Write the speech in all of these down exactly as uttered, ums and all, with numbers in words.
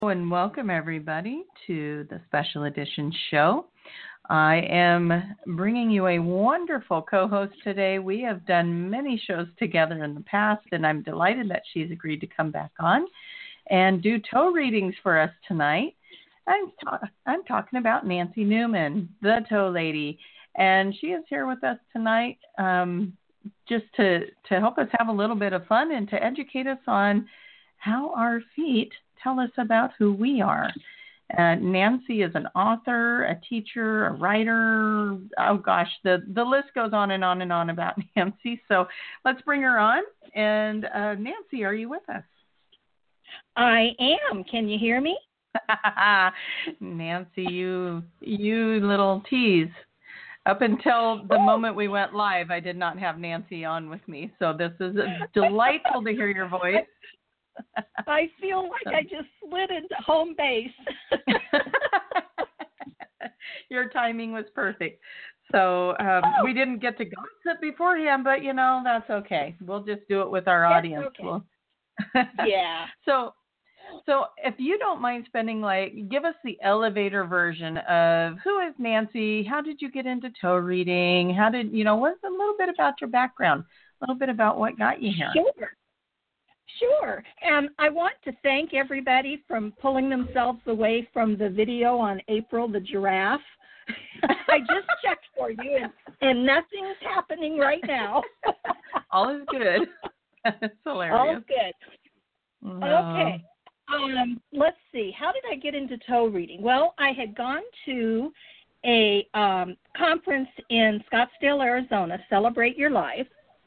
And welcome everybody to the special edition show. I am bringing you a wonderful co-host today. We have done many shows together in the past, and I'm delighted that she's agreed to come back on and do toe readings for us tonight. I'm, ta- I'm talking about Nancy Newman, the toe lady, and she is here with us tonight um, just to, to help us have a little bit of fun and to educate us on how our feet tell us about who we are. Uh, Nancy is an author, a teacher, a writer. Oh, gosh, the, the list goes on and on and on about Nancy. So let's bring her on. And uh, Nancy, are you with us? I am. Can you hear me? Nancy, you you little tease. Up until the moment we went live, I did not have Nancy on with me. So this is delightful to hear your voice. I feel like I just slid into home base. Your timing was perfect. So um, oh. we didn't get to gossip beforehand, but, you know, that's okay. We'll just do it with our That's audience. Okay. We'll... yeah. So So if you don't mind spending, like, give us the elevator version of who is Nancy? How did you get into toe reading? How did, you know, what's a little bit about your background? A little bit about what got you here. Sure. Sure. And I want to thank everybody from pulling themselves away from the video on April the giraffe. I just checked for you, and, and nothing's happening right now. All is good. It's hilarious. All good. No. Okay. Um, let's see. How did I get into toe reading? Well, I had gone to a um, conference in Scottsdale, Arizona, Celebrate Your Life,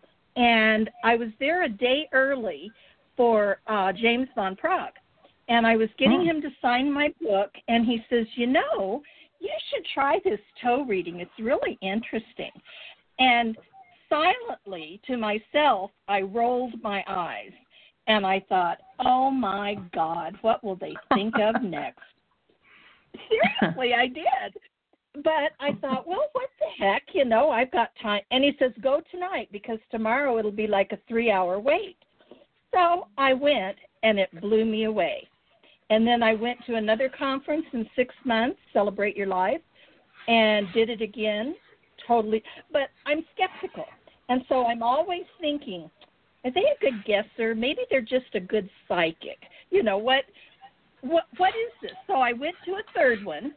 and I was there a day early for uh, James Van Praagh, and I was getting oh. him to sign my book, and he says, you know, you should try this toe reading. It's really interesting. And silently to myself, I rolled my eyes. And I thought, oh, my God, what will they think of next? Seriously, I did. But I thought, well, what the heck? You know, I've got time. And he says, go tonight because tomorrow it'll be like a three-hour wait. So I went, and it blew me away. And then I went to another conference in six months, Celebrate Your Life, and did it again, totally. But I'm skeptical. And so I'm always thinking, are they a good guesser? Maybe they're just a good psychic. You know, what what what is this? So I went to a third one,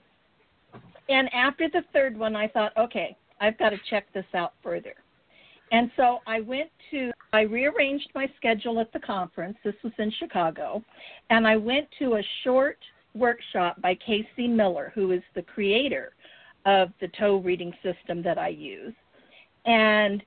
and after the third one, I thought, okay, I've got to check this out further. And so I went to, I rearranged my schedule at the conference. This was in Chicago, and I went to a short workshop by Casey Miller, who is the creator of the toe reading system that I use. And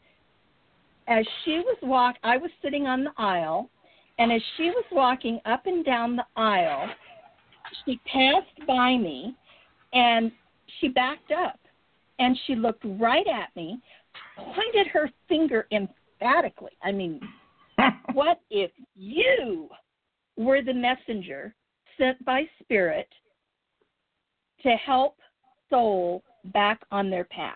as she was walk, I was sitting on the aisle, and as she was walking up and down the aisle, she passed by me, and she backed up, and she looked right at me, pointed her finger emphatically. I mean, what if you were the messenger sent by Spirit to help soul back on their path?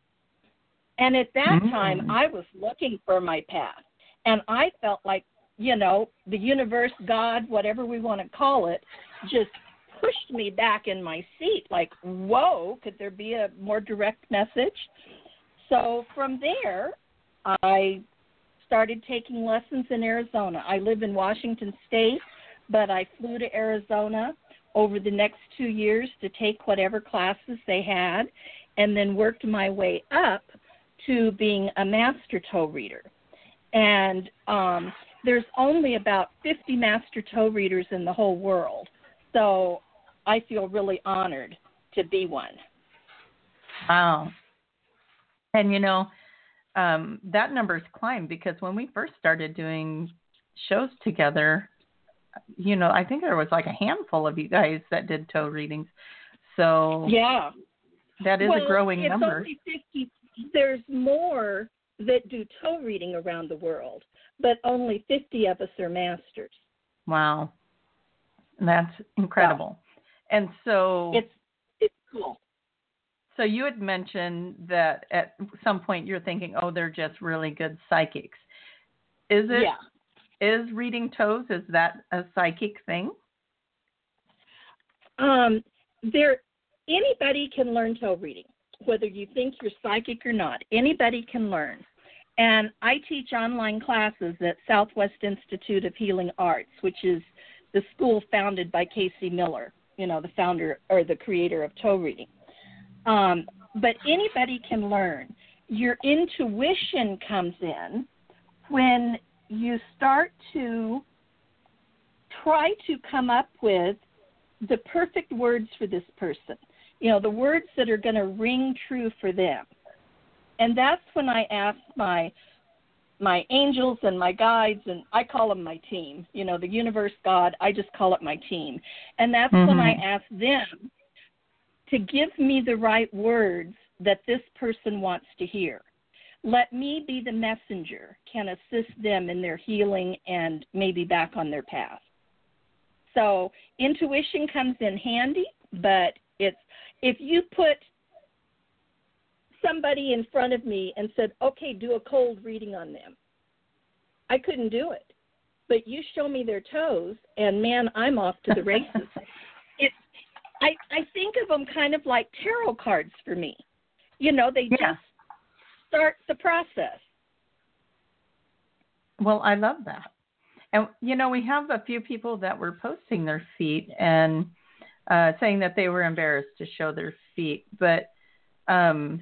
And at that mm. time, I was looking for my path. And I felt like, you know, the universe, God, whatever we want to call it, just pushed me back in my seat. Like, whoa, could there be a more direct message? So from there, I started taking lessons in Arizona. I live in Washington State, but I flew to Arizona over the next two years to take whatever classes they had, and then worked my way up to being a master toe reader. And um, there's only about fifty master toe readers in the whole world. So I feel really honored to be one. Wow. And, you know, um, that number's climbed because when we first started doing shows together, you know, I think there was like a handful of you guys that did toe readings. So yeah, that is well, a growing it's number. Only fifty. There's more that do toe reading around the world, but only fifty of us are masters. Wow. That's incredible. Yeah. And so it's it's cool. So you had mentioned that at some point you're thinking, oh, they're just really good psychics. Is it? Yeah. Is reading toes, is that a psychic thing? Um, there, anybody can learn toe reading, whether you think you're psychic or not. Anybody can learn. And I teach online classes at Southwest Institute of Healing Arts, which is the school founded by Casey Miller, you know, the founder or the creator of toe reading. Um, but anybody can learn. Your intuition comes in when you start to try to come up with the perfect words for this person, you know, the words that are going to ring true for them. And that's when I ask my my angels and my guides, and I call them my team, you know, the universe, God, I just call it my team. And that's mm-hmm. when I ask them to give me the right words that this person wants to hear. Let me be the messenger, can assist them in their healing and maybe back on their path. So intuition comes in handy, but it's if you put somebody in front of me and said, okay, do a cold reading on them, I couldn't do it. But you show me their toes, and, man, I'm off to the races. It's, I, I think of them kind of like tarot cards for me. You know, they yeah. just start the process. Well, I love that. And, you know, we have a few people that were posting their feet and uh, saying that they were embarrassed to show their feet. But um,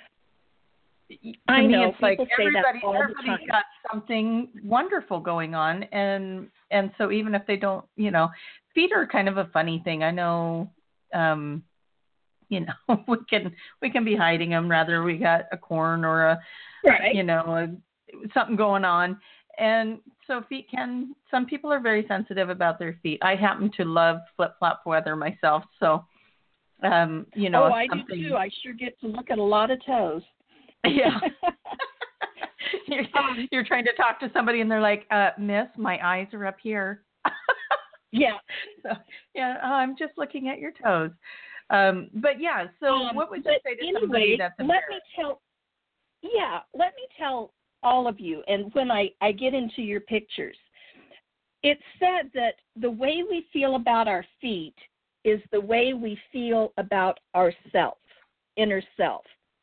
to I me, know. it's like people say everybody, that all everybody's the time. got something wonderful going on. And, and so even if they don't, you know, feet are kind of a funny thing. I know, um, you know, we can we can be hiding them. Rather, we got a corn or a, right. you know, a, something going on. And so feet can, some people are very sensitive about their feet. I happen to love flip-flop weather myself. So, um, you know. Oh, I do too. I sure get to look at a lot of toes. Yeah. you're, um, you're trying to talk to somebody and they're like, uh, miss, my eyes are up here. Yeah. So, yeah, oh, I'm just looking at your toes. Um, but yeah, so um, what would you say to anyway, somebody that's let me tell, yeah, let me tell all of you, and when I, I get into your pictures, it's said that the way we feel about our feet is the way we feel about ourself, inner self.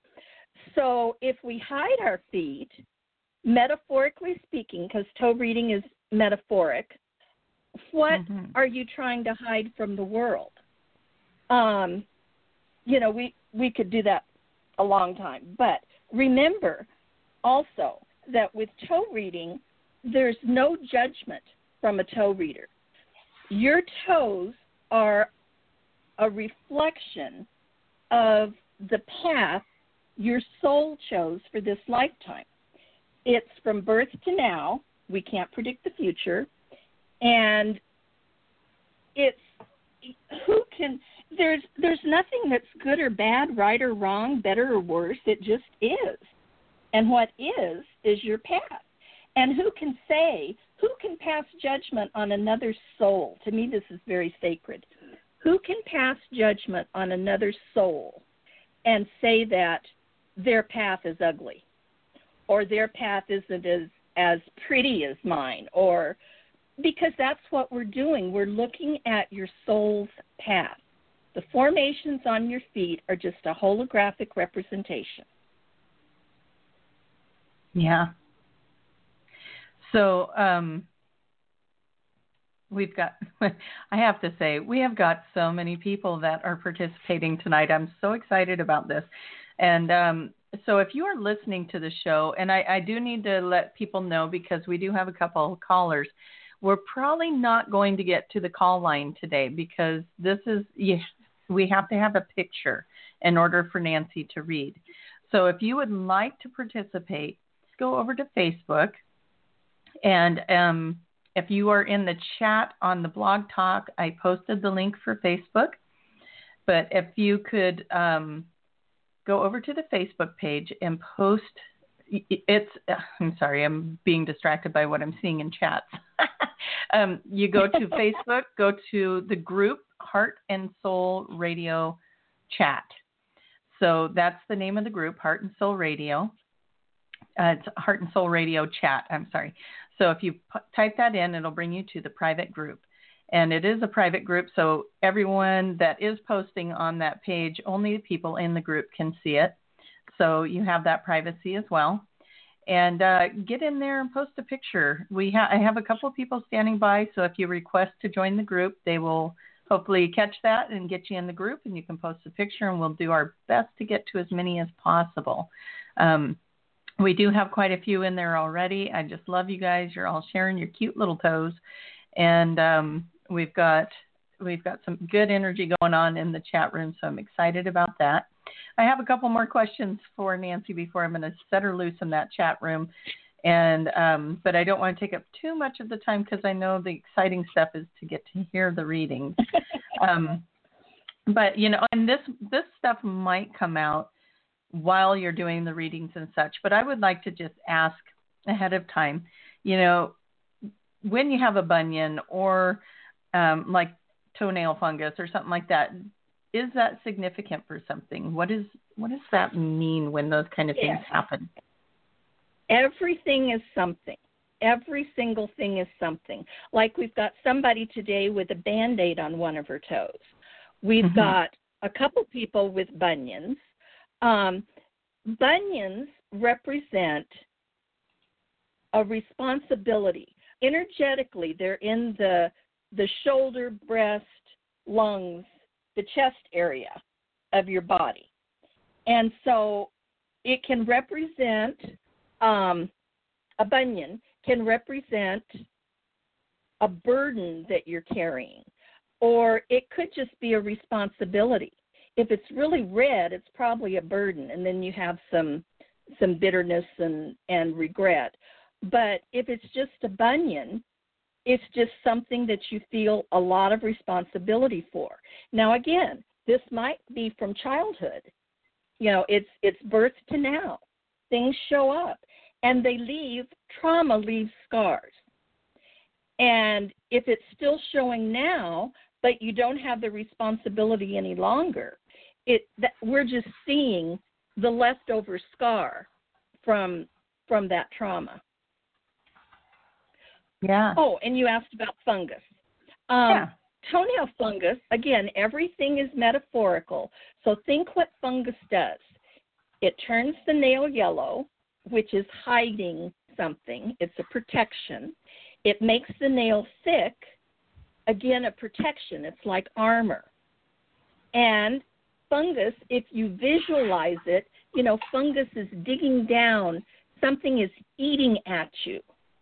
So if we hide our feet, metaphorically speaking, because toe reading is metaphoric, what mm-hmm. are you trying to hide from the world? Um, you know, we, we could do that a long time. But remember also that with toe reading, there's no judgment from a toe reader. Your toes are a reflection of the path your soul chose for this lifetime. It's from birth to now. We can't predict the future. And it's who can there's there's nothing that's good or bad, right or wrong, better or worse. It just is. And what is is your path. And who can say, who can pass judgment on another soul? To me, this is very sacred. Who can pass judgment on another soul and say that their path is ugly or their path isn't as, as pretty as mine? Or because that's what we're doing. We're looking at your soul's path. The formations on your feet are just a holographic representation. Yeah. So um, we've got, I have to say, we have got so many people that are participating tonight. I'm so excited about this. And um, so if you are listening to the show, and I, I do need to let people know because we do have a couple of callers, we're probably not going to get to the call line today because this is, yeah, we have to have a picture in order for Nancy to read. So if you would like to participate, go over to Facebook. And um, if you are in the chat on the Blog Talk, I posted the link for Facebook. But if you could um, go over to the Facebook page and post, it's, I'm sorry, I'm being distracted by what I'm seeing in chats. um, you go to Facebook, go to the group Heart and Soul Radio Chat. So that's the name of the group, Heart and Soul Radio. Uh, it's Heart and Soul Radio Chat, I'm sorry. So if you p- type that in, it'll bring you to the private group. And it is a private group, so everyone that is posting on that page, only the people in the group can see it. So you have that privacy as well. And uh, get in there and post a picture. We ha- I have a couple of people standing by, so if you request to join the group, they will hopefully catch that and get you in the group, and you can post a picture, and we'll do our best to get to as many as possible. Um, we do have quite a few in there already. I just love you guys. You're all sharing your cute little toes, and um, we've got we've got some good energy going on in the chat room, so I'm excited about that. I have a couple more questions for Nancy before I'm going to set her loose in that chat room. And um, but I don't want to take up too much of the time because I know the exciting stuff is to get to hear the readings. um, but, you know, and this, this stuff might come out while you're doing the readings and such. But I would like to just ask ahead of time, you know, when you have a bunion or um, like toenail fungus or something like that, is that significant for something? What is what does that mean when those kind of things yeah. happen? Everything is something. Every single thing is something. Like we've got somebody today with a Band-Aid on one of her toes. We've mm-hmm. got a couple people with bunions. Um, bunions represent a responsibility. Energetically, they're in the the shoulder, breast, lungs, the chest area of your body. And so it can represent, um, a bunion can represent a burden that you're carrying, or it could just be a responsibility. If it's really red, it's probably a burden, and then you have some some bitterness and, and regret. But if it's just a bunion, it's just something that you feel a lot of responsibility for. Now, again, this might be from childhood. You know, it's it's birth to now. Things show up, and they leave, trauma leaves scars. And if it's still showing now, but you don't have the responsibility any longer, it that, we're just seeing the leftover scar from from that trauma. Yeah. Oh, and you asked about fungus. Um, yeah. Toenail fungus, again, everything is metaphorical. So think what fungus does. It turns the nail yellow, which is hiding something. It's a protection. It makes the nail thick, again, a protection. It's like armor. And fungus, if you visualize it, you know, fungus is digging down. Something is eating at you.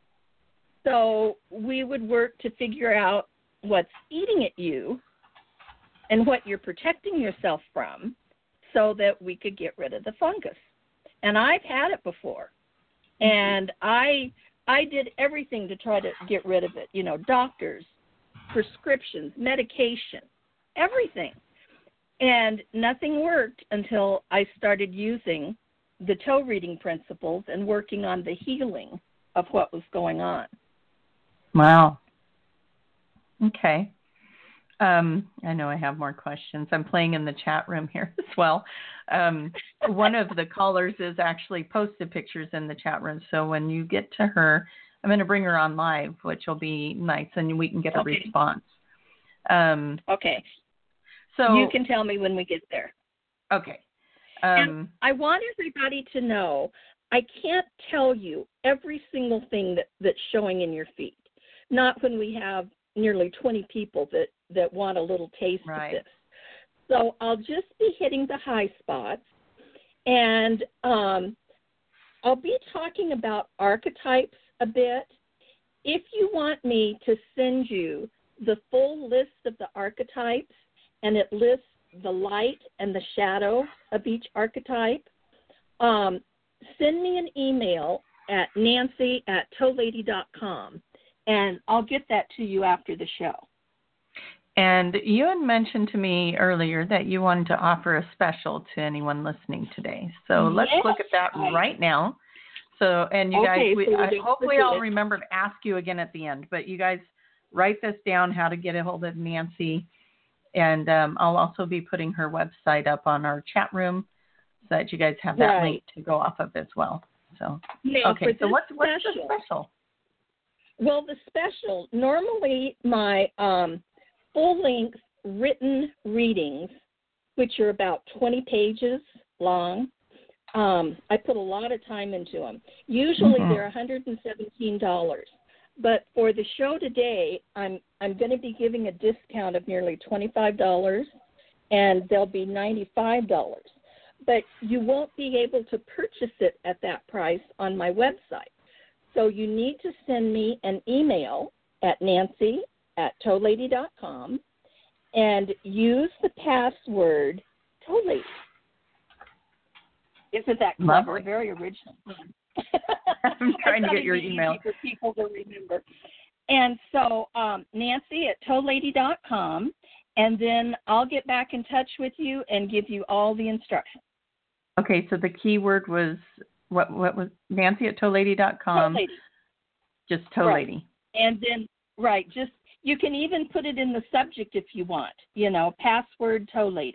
So we would work to figure out what's eating at you and what you're protecting yourself from so that we could get rid of the fungus. And I've had it before. And I I did everything to try to get rid of it. You know, doctors, prescriptions, medication, everything. And nothing worked until I started using the toe reading principles and working on the healing of what was going on. Wow. Okay. Um, I know I have more questions. I'm playing in the chat room here as well. Um, one of the callers is actually posted pictures in the chat room. So when you get to her, I'm going to bring her on live, which will be nice, and we can get a okay. response. Um, okay. So you can tell me when we get there. Okay. Um, and I want everybody to know I can't tell you every single thing that, that's showing in your feet. Not when we have nearly twenty people that, that want a little taste right. of this. So I'll just be hitting the high spots, and um, I'll be talking about archetypes a bit. If you want me to send you the full list of the archetypes, and it lists the light and the shadow of each archetype, um, send me an email at nancy at toe lady dot com. And I'll get that to you after the show. And you had mentioned to me earlier that you wanted to offer a special to anyone listening today. So yes. let's look at that right now. So, and you okay, guys, we, so I, hopefully I'll remember to ask you again at the end. But you guys write this down, how to get a hold of Nancy. And um, I'll also be putting her website up on our chat room so that you guys have that right. link to go off of as well. So, now, okay, so what's, what's special, the special? Well, the special, normally my um, full-length written readings, which are about twenty pages long, um, I put a lot of time into them. Usually mm-hmm. they're one hundred seventeen dollars. But for the show today, I'm I'm going to be giving a discount of nearly twenty-five dollars, and they'll be ninety-five dollars. But you won't be able to purchase it at that price on my website. So you need to send me an email at nancy at toelady dot com and use the password toelady. Isn't that clever? Lovely. Very original. I'm trying to get your email. For people to remember. And so um, Nancy at toelady dot com, and then I'll get back in touch with you and give you all the instructions. Okay, so the keyword was, what What was Nancy at toelady dot com? Toelady. Just Toelady. Right. And then, right, just, you can even put it in the subject if you want, you know, password Toelady.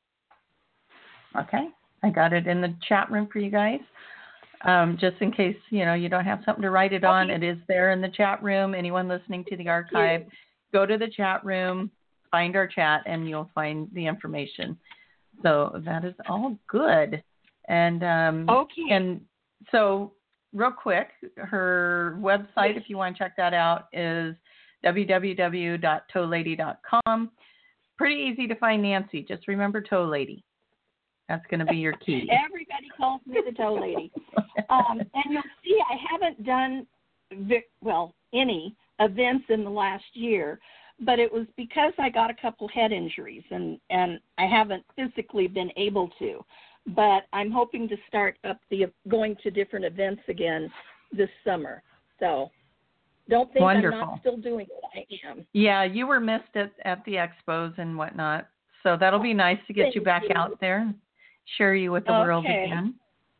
Okay, I got it in the chat room for you guys. Um, just in case, you know, you don't have something to write it on, okay. It is there in the chat room. Anyone listening to the archive, go to the chat room, find our chat, and you'll find the information. So that is all good. And um, okay. And so, real quick, her website, if you want to check that out, is w w w dot toelady dot com. Pretty easy to find Nancy. Just remember Toelady. That's going to be your key. Everybody calls me the Toelady. um, and you'll see I haven't done, well, any events in the last year, but it was because I got a couple head injuries, and, and I haven't physically been able to. But I'm hoping to start up the going to different events again this summer. So don't think Wonderful. I'm not still doing it. I am. Yeah, you were missed at, at the expos and whatnot. So that'll be nice to get Thank you back you. out there and share you with the okay. world again.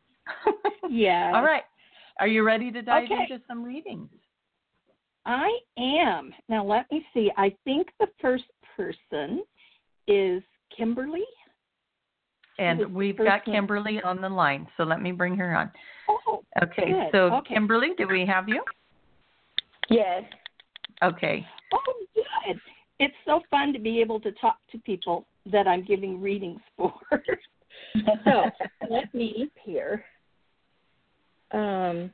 Yeah. All right. Are you ready to dive okay. into some readings? I am. Now let me see. I think the first person is Kimberly. And we've got Kimberly on the line, so let me bring her on. Oh, okay, good. so okay. Kimberly, do we have you? Yes. Oh, Okay. good. It's so fun to be able to talk to people that I'm giving readings for. So let me here. Um,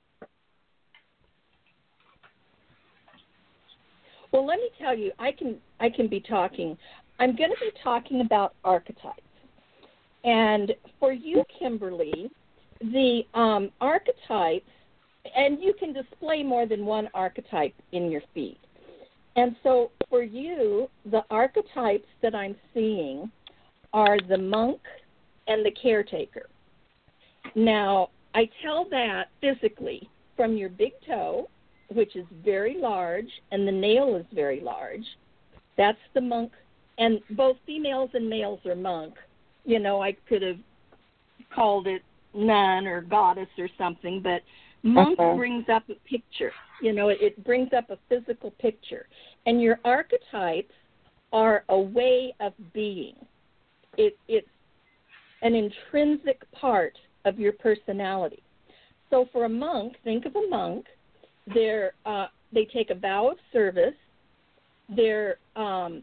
well, let me tell you, I can I can be talking. I'm going to be talking about archetypes. And for you, Kimberly, the um, archetypes, and you can display more than one archetype in your feed. And so for you, the archetypes that I'm seeing are the monk and the caretaker. Now, I tell that physically from your big toe, which is very large, and the nail is very large. That's the monk, and both females and males are monk. You know, I could have called it nun or goddess or something, but monk uh-huh. brings up a picture. You know, it, it brings up a physical picture. And your archetypes are a way of being. It, it's an intrinsic part of your personality. So for a monk, think of a monk. They're, uh, they take a vow of service. They're, um,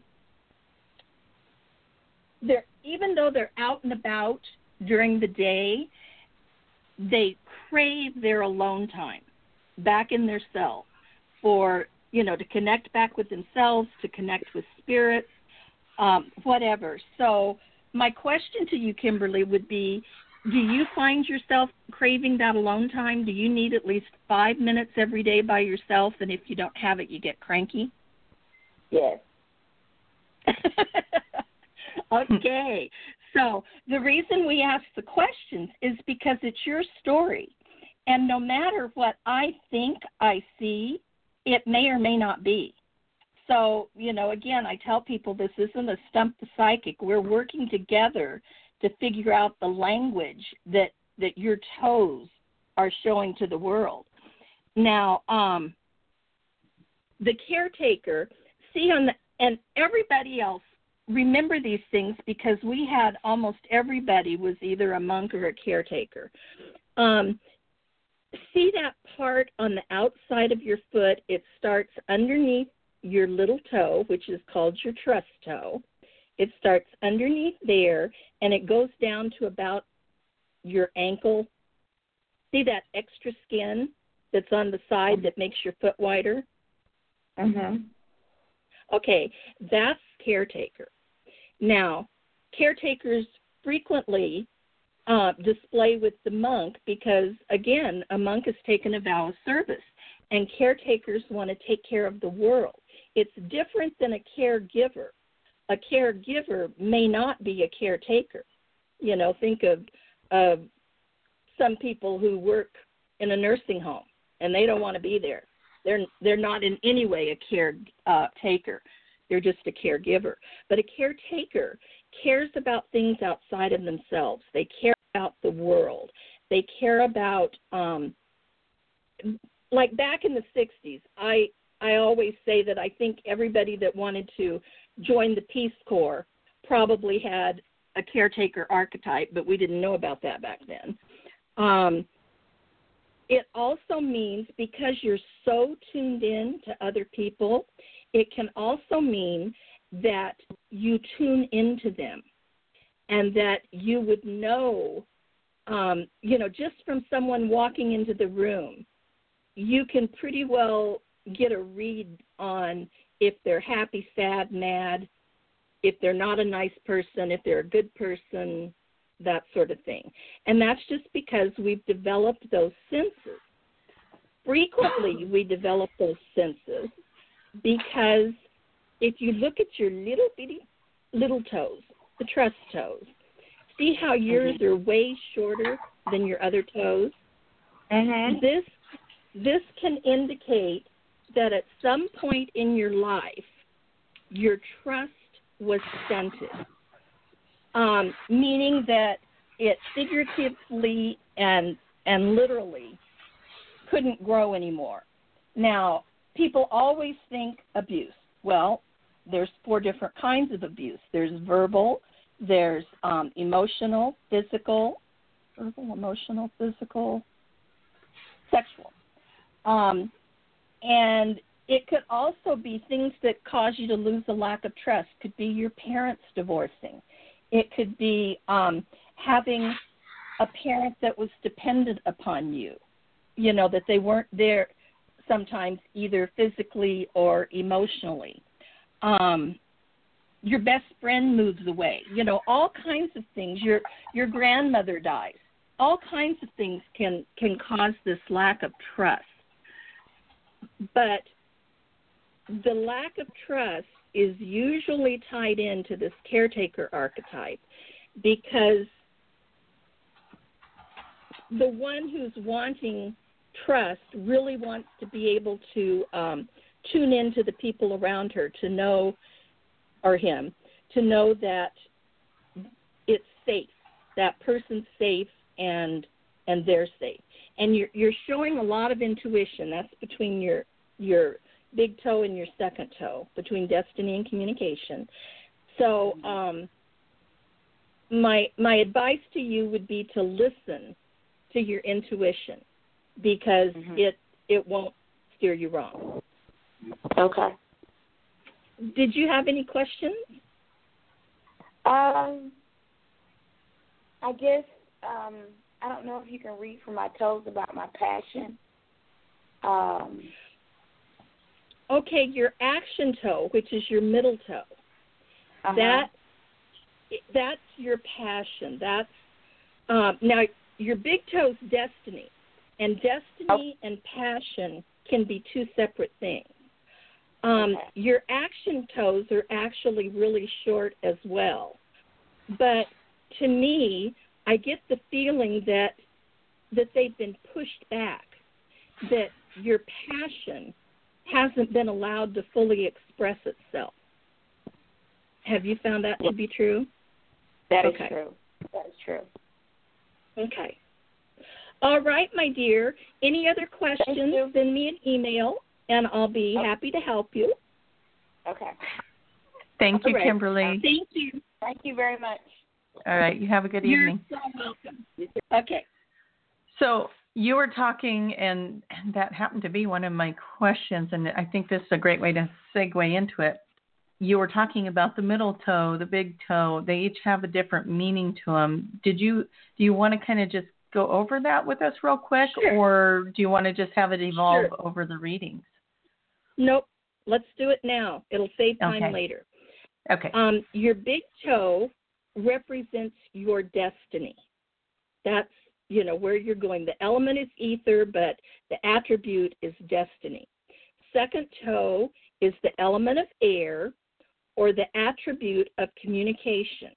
they're, even though they're out and about during the day, they crave their alone time back in their cell for, you know, to connect back with themselves, to connect with spirits, um, whatever. So my question to you, Kimberly, would be, do you find yourself craving that alone time? Do you need at least five minutes every day by yourself? And if you don't have it, you get cranky? Yes. Okay. So the reason we ask the questions is because it's your story. And no matter what I think I see, it may or may not be. So, you know, again, I tell people this isn't a stump the psychic. We're working together to figure out the language that, that your toes are showing to the world. Now, um, the caretaker, see on the, and everybody else, remember these things because we had almost everybody was either a monk or a caretaker. Um, see that part on the outside of your foot? It starts underneath your little toe, which is called your trust toe. It starts underneath there, and it goes down to about your ankle. See that extra skin that's on the side that makes your foot wider? Mm-hmm. Okay, that's caretaker. Now, caretakers frequently uh, display with the monk because, again, a monk has taken a vow of service, and caretakers want to take care of the world. It's different than a caregiver. A caregiver may not be a caretaker. You know, think of uh, some people who work in a nursing home, and they don't want to be there. They're they're not in any way a caretaker. They're just a caregiver. But a caretaker cares about things outside of themselves. They care about the world. They care about, um, like back in the sixties, I, I always say that I think everybody that wanted to join the Peace Corps probably had a caretaker archetype, but we didn't know about that back then. Um, it also means because you're so tuned in to other people, it can also mean that you tune into them and that you would know, um, you know, just from someone walking into the room, you can pretty well get a read on if they're happy, sad, mad, if they're not a nice person, if they're a good person, that sort of thing. And that's just because we've developed those senses. Frequently, we develop those senses because if you look at your little bitty little toes, the trust toes, see how yours mm-hmm. are way shorter than your other toes? Mm-hmm. This this can indicate that at some point in your life, your trust was stunted, um, meaning that it figuratively and and literally couldn't grow anymore. Now, people always think abuse. Well, there's four different kinds of abuse. There's verbal, there's um, emotional, physical, verbal, emotional, physical, sexual. Um, and it could also be things that cause you to lose a lack of trust. Could be your parents divorcing. It could be um, having a parent that was dependent upon you, you know, that they weren't there sometimes either physically or emotionally. Um, your best friend moves away, you know, all kinds of things. Your your grandmother dies. All kinds of things can, can cause this lack of trust. But the lack of trust is usually tied into this caretaker archetype because the one who's wanting trust really wants to be able to um, tune into the people around her to know, or him, to know that it's safe, that person's safe and and they're safe. And you're you're showing a lot of intuition. That's between your your big toe and your second toe, between destiny and communication. So um, my my advice to you would be to listen to your intuition because mm-hmm. it it won't steer you wrong. Okay. Did you have any questions? Um, I guess um, I don't know if you can read from my toes about my passion. Um. Okay, your action toe, which is your middle toe, uh-huh. that that's your passion. That's um, now your big toe's destiny, and destiny oh. and passion can be two separate things. Um, okay. Your action toes are actually really short as well, but to me, I get the feeling that that they've been pushed back, that your passion hasn't been allowed to fully express itself. Have you found that to be true? That is okay. true. That is true. Okay. All right, my dear. Any other questions, send me an email, and I'll be okay. happy to help you. Okay. Thank you, right. Kimberly. Thank you. Thank you very much. All right. You have a good You're evening. so welcome. Okay. So you were talking, and, and that happened to be one of my questions, and I think this is a great way to segue into it. You were talking about the middle toe, the big toe. They each have a different meaning to them. Did you do you want to kind of just go over that with us real quick, Sure. or do you want to just have it evolve Sure. over the readings? Nope. Let's do it now. It'll save time Okay. later. Okay. Um, your big toe represents your destiny. That's, you know, where you're going. The element is ether, but the attribute is destiny. Second toe is the element of air, or the attribute of communication.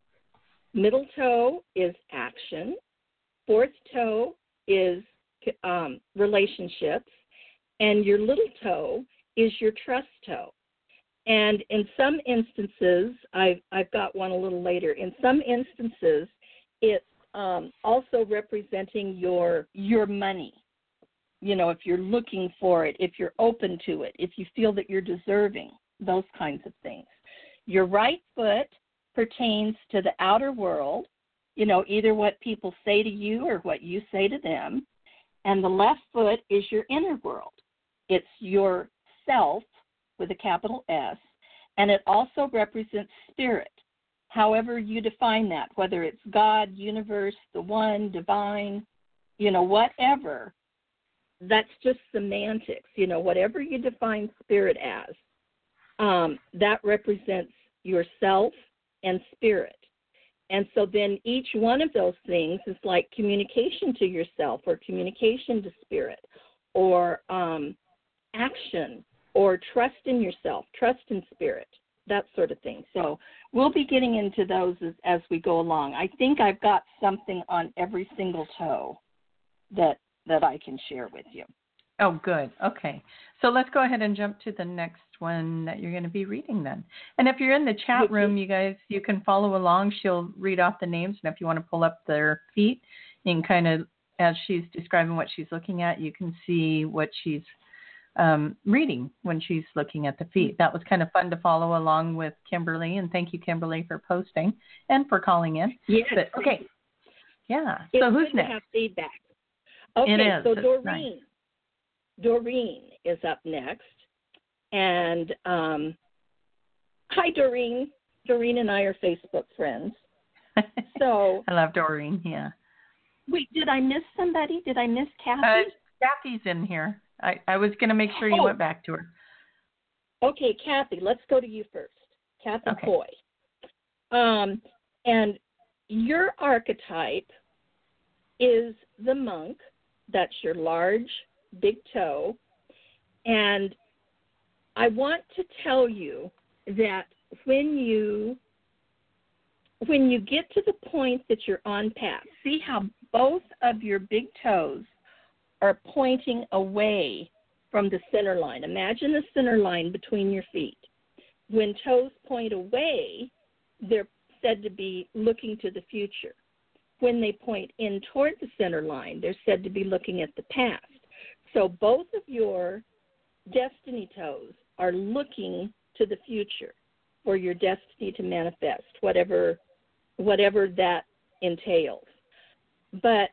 Middle toe is action. Fourth toe is um, relationships. And your little toe is your trust toe. And in some instances, I've, I've got one a little later, in some instances, it's um, also representing your your money. You know, if you're looking for it, if you're open to it, if you feel that you're deserving, those kinds of things. Your right foot pertains to the outer world, you know, either what people say to you or what you say to them. And the left foot is your inner world. It's your self with a capital S, and it also represents spirit, however you define that, whether it's God, universe, the one, divine, you know, whatever. That's just semantics, you know, whatever you define spirit as, um, that represents yourself and spirit. And so then each one of those things is like communication to yourself or communication to spirit or um, action or trust in yourself, trust in spirit, that sort of thing. So we'll be getting into those as, as we go along. I think I've got something on every single toe that that I can share with you. Oh, good. Okay. So let's go ahead and jump to the next one that you're going to be reading then. And if you're in the chat room, you guys, you can follow along. She'll read off the names. And if you want to pull up their feet, you can kind of, as she's describing what she's looking at, you can see what she's um, reading when she's looking at the feet. That was kind of fun to follow along with Kimberly. And thank you, Kimberly, for posting and for calling in. Yes. But, okay. Yeah. It's so who's good next? To have feedback. Okay, it is. so It's Doreen. nice. Doreen is up next. And um, hi, Doreen. Doreen and I are Facebook friends. So I love Doreen, yeah. Wait, did I miss somebody? Did I miss Kathy? Uh, Kathy's in here. I, I was going to make sure you oh. went back to her. Okay, Kathy, let's go to you first. Kathy okay. Coy. Um, and your archetype is the monk. That's your large, big toe. And I want to tell you that when you when you get to the point that you're on path, see how both of your big toes are pointing away from the center line. Imagine the center line between your feet. When toes point away, they're said to be looking to the future. When they point in toward the center line, they're said to be looking at the past. So both of your destiny toes are looking to the future for your destiny to manifest, whatever whatever that entails. But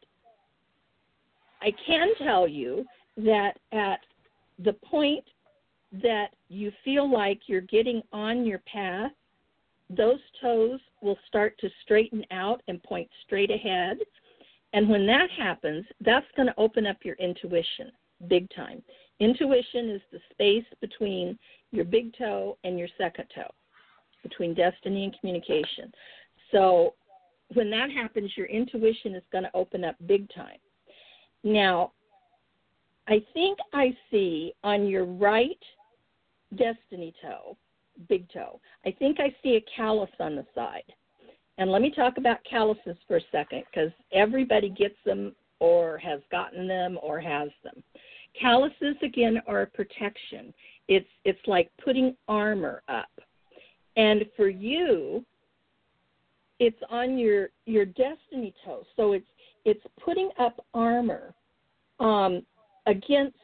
I can tell you that at the point that you feel like you're getting on your path, those toes will start to straighten out and point straight ahead. And when that happens, that's going to open up your intuition big time. Intuition is the space between your big toe and your second toe, between destiny and communication. So when that happens, your intuition is going to open up big time. Now, I think I see on your right destiny toe, big toe, I think I see a callus on the side. And let me talk about calluses for a second, because everybody gets them or has gotten them or has them. Calluses, again, are a protection. It's it's like putting armor up. And for you, it's on your, your destiny toe. So it's it's putting up armor um, against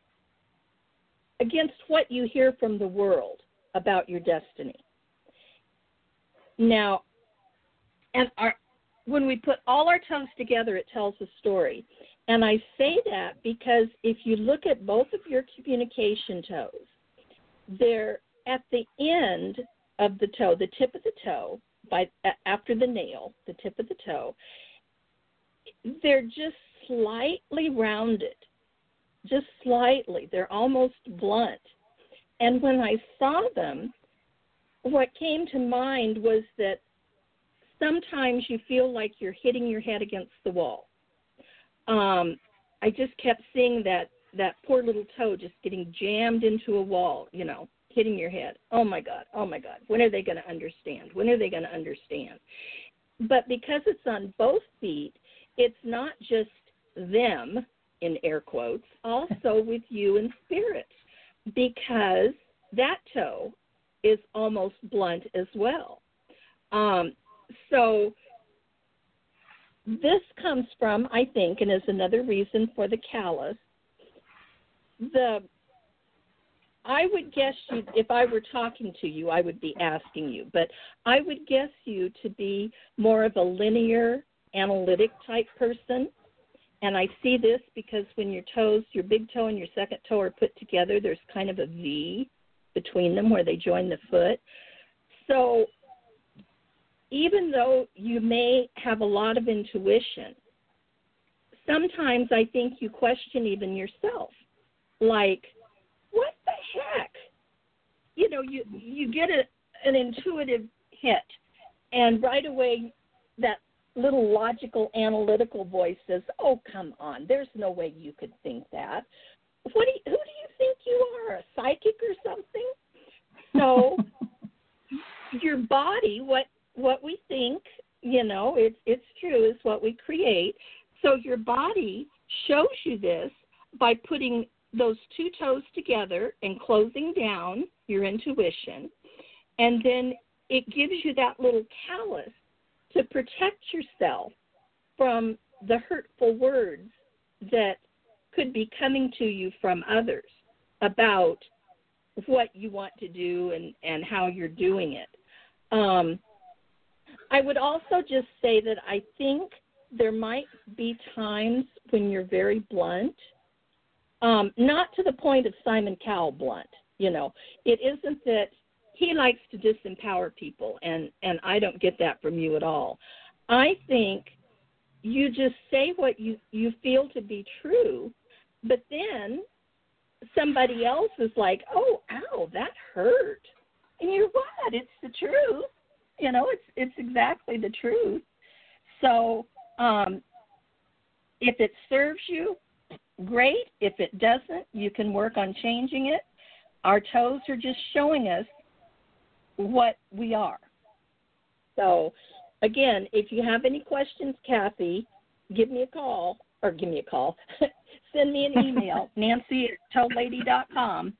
against what you hear from the world about your destiny. Now, and our, when we put all our toes together, it tells a story. And I say that because if you look at both of your communication toes, they're at the end of the toe, the tip of the toe, by after the nail, the tip of the toe, they're just slightly rounded, just slightly. They're almost blunt. And when I saw them, what came to mind was that sometimes you feel like you're hitting your head against the wall. Um, I just kept seeing that, that poor little toe just getting jammed into a wall, you know, hitting your head. Oh, my God, oh, my God. When are they going to understand? When are they going to understand? But because it's on both feet, it's not just them, in air quotes, also with you in spirit, because that toe is almost blunt as well. Um, so this comes from, I think, and is another reason for the callus, the I would guess you, if I were talking to you, I would be asking you, but I would guess you to be more of a linear, analytic type person. And I see this because when your toes, your big toe and your second toe are put together, there's kind of a V between them where they join the foot. So even though you may have a lot of intuition, sometimes I think you question even yourself. Like, what the heck? You know, you, you get a, an intuitive hit, and right away that little logical, analytical voice says, oh, come on, there's no way you could think that. What do you, who do you think you are, a psychic or something? So your body, what what we think, you know, it's it's true, is what we create. So your body shows you this by putting those two toes together and closing down your intuition, and then it gives you that little callus to protect yourself from the hurtful words that could be coming to you from others about what you want to do and, and how you're doing it. Um, I would also just say that I think there might be times when you're very blunt, um, not to the point of Simon Cowell blunt. You know, it isn't that he likes to disempower people, and, and I don't get that from you at all. I think you just say what you, you feel to be true, but then somebody else is like, oh, ow, that hurt. And you're what? It's the truth. You know, it's it's exactly the truth. So um, if it serves you, great. If it doesn't, you can work on changing it. Our toes are just showing us what we are. So, again, if you have any questions, Kathy, give me a call, or give me a call. Send me an email, Nancy at toe lady dot com.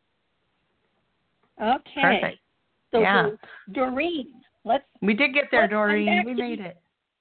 Okay. Perfect. So, yeah. Doreen, let's. We did get there, Doreen. We made it.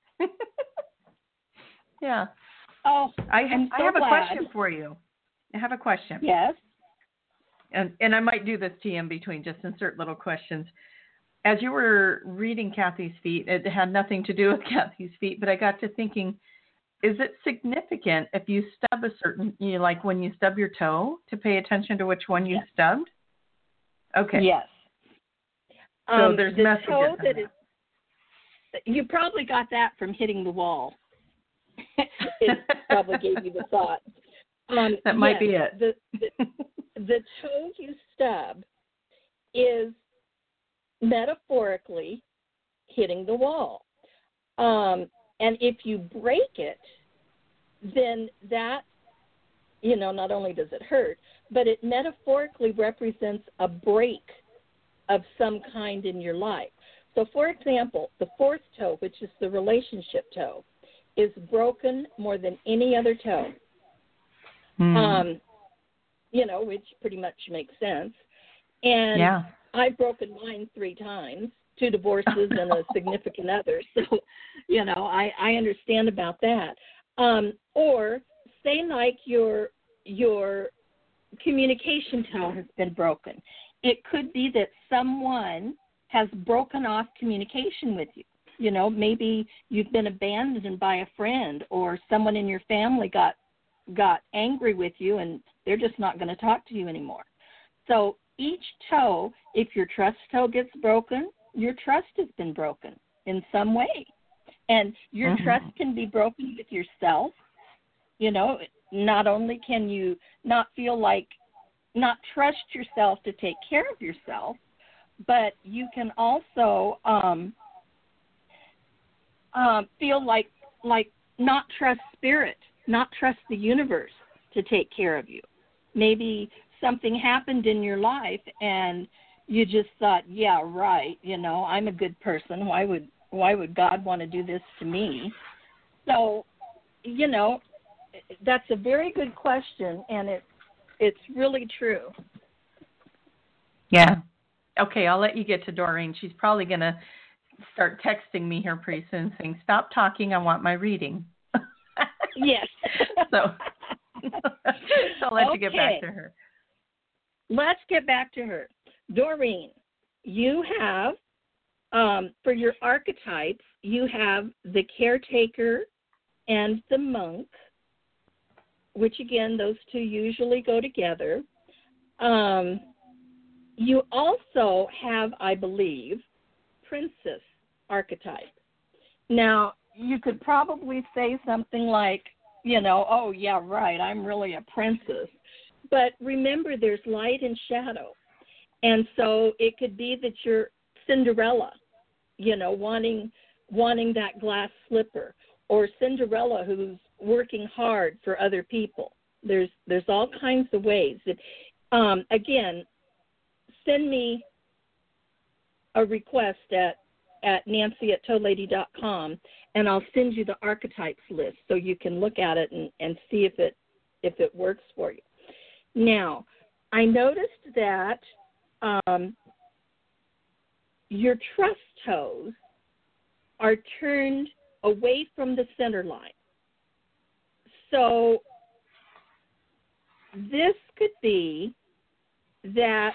yeah. Oh, I, I'm so I have glad. a question for you. I have a question. Yes. And and I might do this to you in between, just insert little questions. As you were reading Kathy's feet, it had nothing to do with Kathy's feet, but I got to thinking, is it significant if you stub a certain, you know, like when you stub your toe, to pay attention to which one you yes. stubbed? Okay. Yes. So um, there's the messages. Toe that is, you probably got that from hitting the wall. It probably gave you the thought. Um, that might yes, be it. The, the, the toe you stub is metaphorically hitting the wall. Um, and if you break it, then that, you know, not only does it hurt, but it metaphorically represents a break of some kind in your life. So, for example, the fourth toe, which is the relationship toe, is broken more than any other toe. Mm. Um, you know, which pretty much makes sense. And yeah. I've broken mine three times, two divorces and a significant other. So, you know, I, I understand about that. Um, or say like your your communication toe has been broken. It could be that someone has broken off communication with you. You know, maybe you've been abandoned by a friend, or someone in your family got got angry with you and they're just not going to talk to you anymore. So each toe, if your trust toe gets broken, your trust has been broken in some way. And your mm-hmm. trust can be broken with yourself. You know, not only can you not feel like, not trust yourself to take care of yourself, but you can also um, uh, feel like like not trust spirit, not trust the universe to take care of you. Maybe something happened in your life and you just thought, yeah, right, you know, I'm a good person. Why would why would God want to do this to me? So, you know, that's a very good question, and it it's really true. Yeah. Okay, I'll let you get to Doreen. She's probably going to start texting me here pretty soon saying, stop talking, I want my reading. Yes. so I'll let okay. you get back to her. Let's get back to her. Doreen, you have, um, for your archetypes, you have the caretaker and the monk, which, again, those two usually go together. Um, you also have, I believe, princess archetype. Now, you could probably say something like, you know, oh, yeah, right, I'm really a princess. But remember, there's light and shadow. And so it could be that you're Cinderella, you know, wanting wanting that glass slipper, or Cinderella who's working hard for other people. There's there's all kinds of ways. That, um, again, send me a request at, at Nancy at toe lady dot com, and I'll send you the archetypes list so you can look at it and, and see if it if it works for you. Now, I noticed that um, your trust toes are turned away from the center line. So this could be that,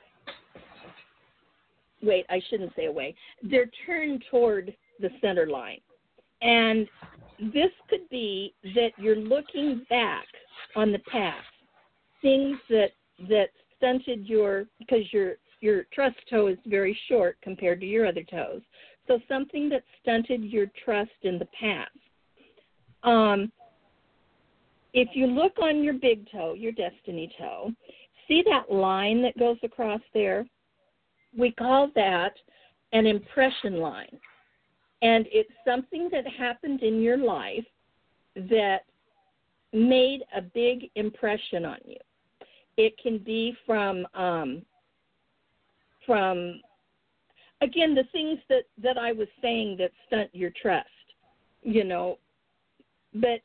wait, I shouldn't say away. They're turned toward the center line. And this could be that you're looking back on the past, things that that stunted your, because your your trust toe is very short compared to your other toes. So something that stunted your trust in the past. Um, if you look on your big toe, your destiny toe, see that line that goes across there? We call that an impression line. And it's something that happened in your life that made a big impression on you. It can be from, um, from again, the things that, that I was saying that stunt your trust, you know. But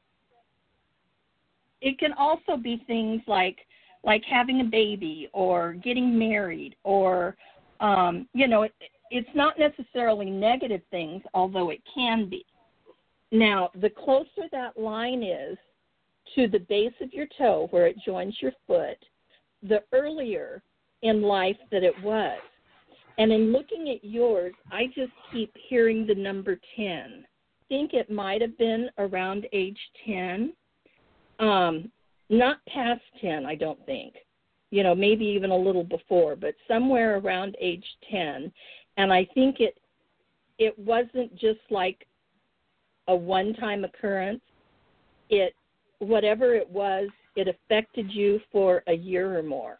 it can also be things like like having a baby or getting married or, um, you know, it, it's not necessarily negative things, although it can be. Now, the closer that line is to the base of your toe where it joins your foot, the earlier in life that it was. And in looking at yours, I just keep hearing the number ten. I think it might have been around age ten. Um, not past ten, I don't think. You know, maybe even a little before, but somewhere around age ten. And I think it it wasn't just like a one-time occurrence. It, whatever it was, it affected you for a year or more.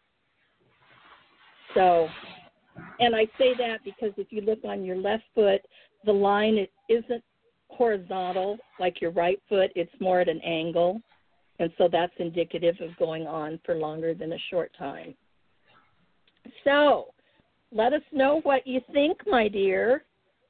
So, and I say that because if you look on your left foot, the line it isn't horizontal like your right foot. It's more at an angle. And so that's indicative of going on for longer than a short time. So let us know what you think, my dear.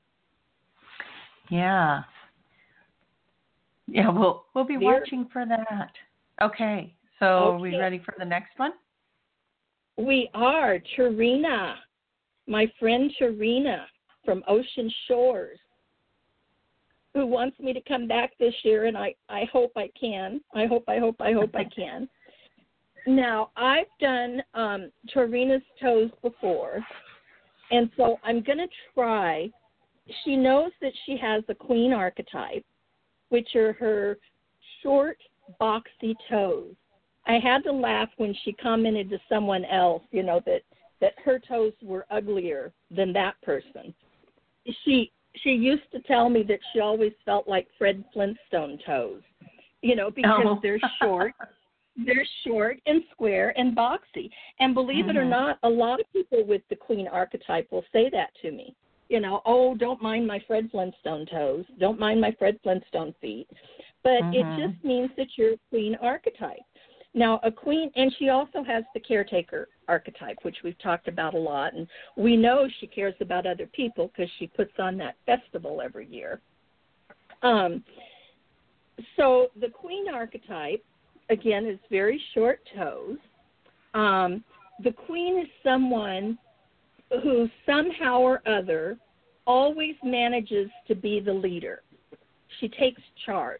Yeah. Yeah, we'll, we'll be dear. watching for that. Okay. So okay. Are we ready for the next one? We are. Tarina, my friend Tarina from Ocean Shores, who wants me to come back this year, and I, I hope I can. I hope, I hope, I hope I can. Now, I've done um, Tarina's toes before, and so I'm going to try she knows that she has the queen archetype, which are her short, boxy toes. I had to laugh when she commented to someone else, you know, that, that her toes were uglier than that person. She she used to tell me that she always felt like Fred Flintstone toes, you know, because oh. they're short. They're short and square and boxy. And believe mm-hmm. it or not, a lot of people with the queen archetype will say that to me. You know, oh, don't mind my Fred Flintstone toes. Don't mind my Fred Flintstone feet. But mm-hmm. it just means that you're a queen archetype. Now, a queen, and she also has the caretaker archetype, which we've talked about a lot. And we know she cares about other people because she puts on that festival every year. Um, so the queen archetype, again, is very short toes. Um, the queen is someone who somehow or other always manages to be the leader. She takes charge,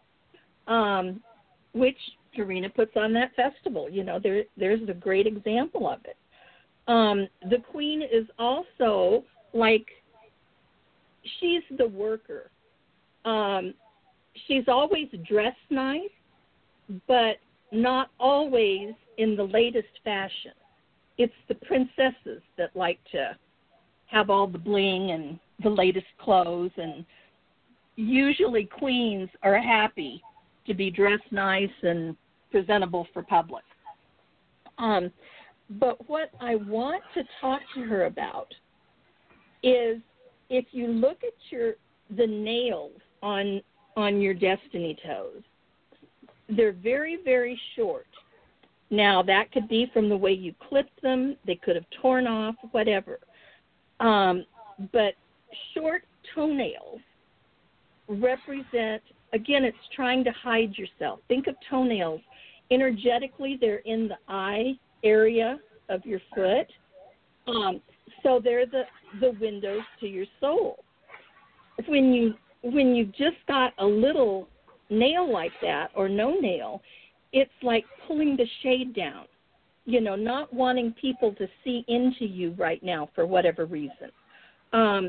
um, which Karina puts on that festival. You know, there, there's a great example of it. Um, the queen is also like, she's the worker. Um, she's always dressed nice, but not always in the latest fashion. It's the princesses that like to have all the bling and the latest clothes, and usually queens are happy to be dressed nice and presentable for public. Um, but what I want to talk to her about is if you look at your the nails on on your destiny toes, they're very, very short. Now, that could be from the way you clipped them. They could have torn off, whatever. Um, but short toenails represent, again, it's trying to hide yourself. Think of toenails. Energetically, they're in the eye area of your foot. Um, so they're the, the windows to your soul. When you when you've just got a little nail like that or no nail, it's like pulling the shade down, you know, not wanting people to see into you right now for whatever reason. Um,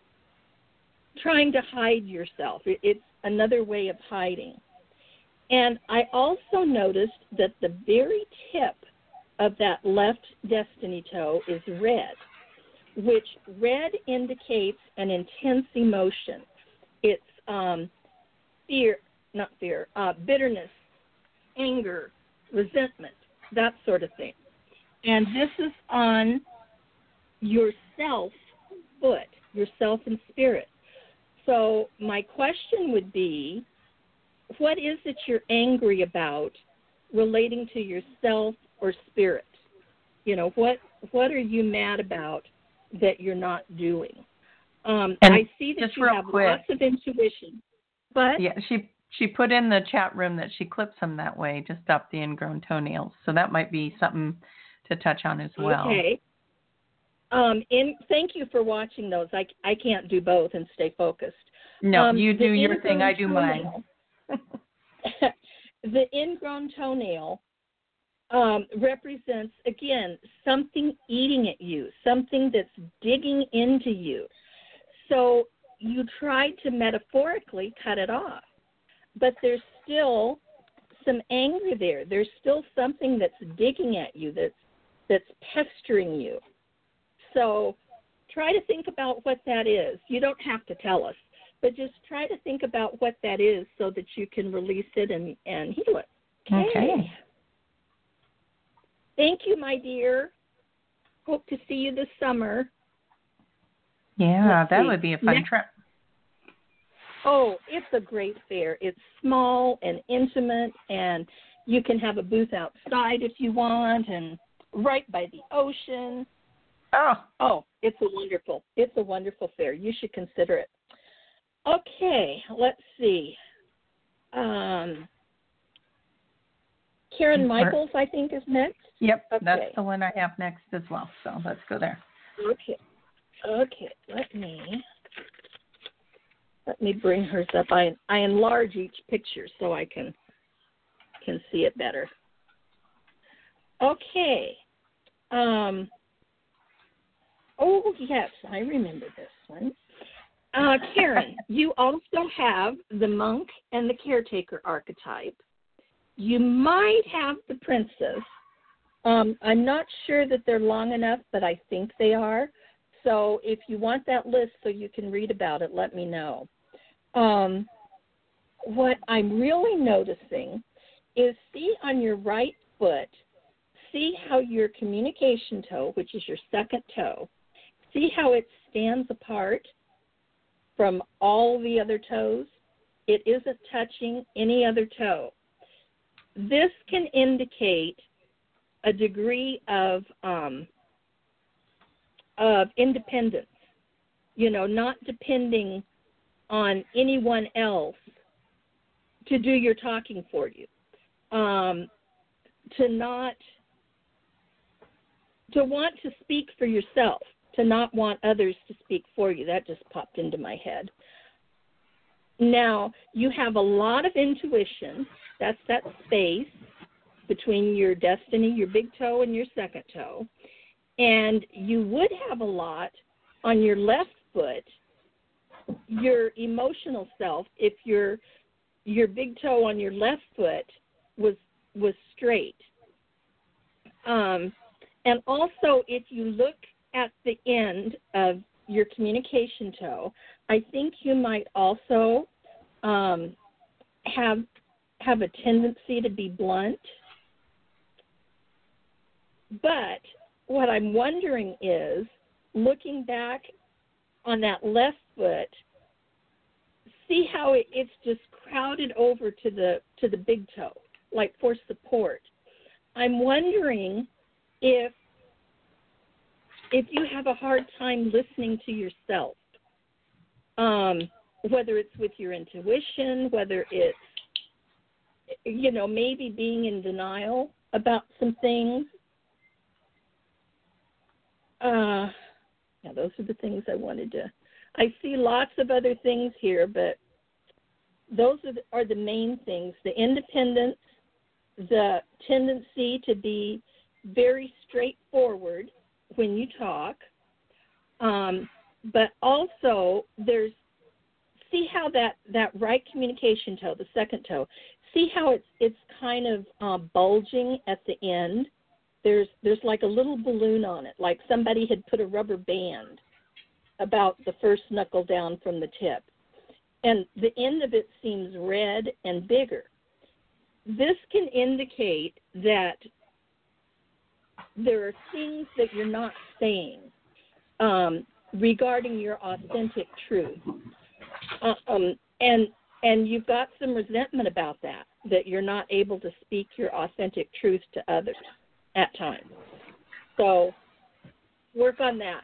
trying to hide yourself. It, it's another way of hiding. And I also noticed that the very tip of that left destiny toe is red, which red indicates an intense emotion. It's um, fear, not fear, uh, bitterness, anger, resentment, that sort of thing. And this is on your self foot, your self and spirit. So my question would be, what is it you're angry about relating to yourself or spirit? You know, what what are you mad about that you're not doing? Um, I see that you have quick, lots of intuition. But yeah, she she put in the chat room that she clips them that way to stop the ingrown toenails. So that might be something to touch on as well. Okay. Um, in, thank you for watching those. I, I can't do both and stay focused. No, um, you do your thing. I do toenail, mine. The ingrown toenail um, represents, again, something eating at you, something that's digging into you. So you tried to metaphorically cut it off, but there's still some anger there. There's still something that's digging at you, that's that's pestering you. So try to think about what that is. You don't have to tell us, but just try to think about what that is so that you can release it and, and heal it. Okay. okay. Thank you, my dear. Hope to see you this summer. Yeah, Let's that see. would be a fun Next, trip. Oh, it's a great fair. It's small and intimate, and you can have a booth outside if you want, and right by the ocean. Oh, oh, it's a wonderful, it's a wonderful fair. You should consider it. Okay, let's see. Um, Karen Michaels, I think, is next. Yep, okay. That's the one I have next as well. So let's go there. Okay. Okay, let me let me bring hers up. I I enlarge each picture so I can can see it better. Okay. Um. Oh yes, I remember this one. Uh, Karen, you also have the monk and the caretaker archetype. You might have the princess. Um, I'm not sure that they're long enough, but I think they are. So if you want that list so you can read about it, let me know. Um, what I'm really noticing is see on your right foot, see how your communication toe, which is your second toe, see how it stands apart from all the other toes. It isn't touching any other toe. This can indicate a degree of um, of independence, you know, not depending on anyone else to do your talking for you, um, to not, to want to speak for yourself, to not want others to speak for you. That just popped into my head. Now, you have a lot of intuition. That's that space between your destiny, your big toe, and your second toe. And you would have a lot on your left foot, your emotional self, if your your big toe on your left foot was was straight. Um, and also, if you look at the end of your communication toe, I think you might also um, have have a tendency to be blunt. But what I'm wondering is, looking back on that left foot, see how it, it's just crowded over to the to the big toe, like for support. I'm wondering if if you have a hard time listening to yourself, um, whether it's with your intuition, whether it's, you know, maybe being in denial about some things. Uh, yeah, those are the things I wanted to. I see lots of other things here, but those are the, are the main things: the independence, the tendency to be very straightforward when you talk, um, but also there's, see how that, that right communication toe, the second toe, see how it's it's kind of uh, bulging at the end. There's there's like a little balloon on it, like somebody had put a rubber band about the first knuckle down from the tip. And the end of it seems red and bigger. This can indicate that there are things that you're not saying um, regarding your authentic truth. Uh, um, and and you've got some resentment about that, that you're not able to speak your authentic truth to others at times. So work on that.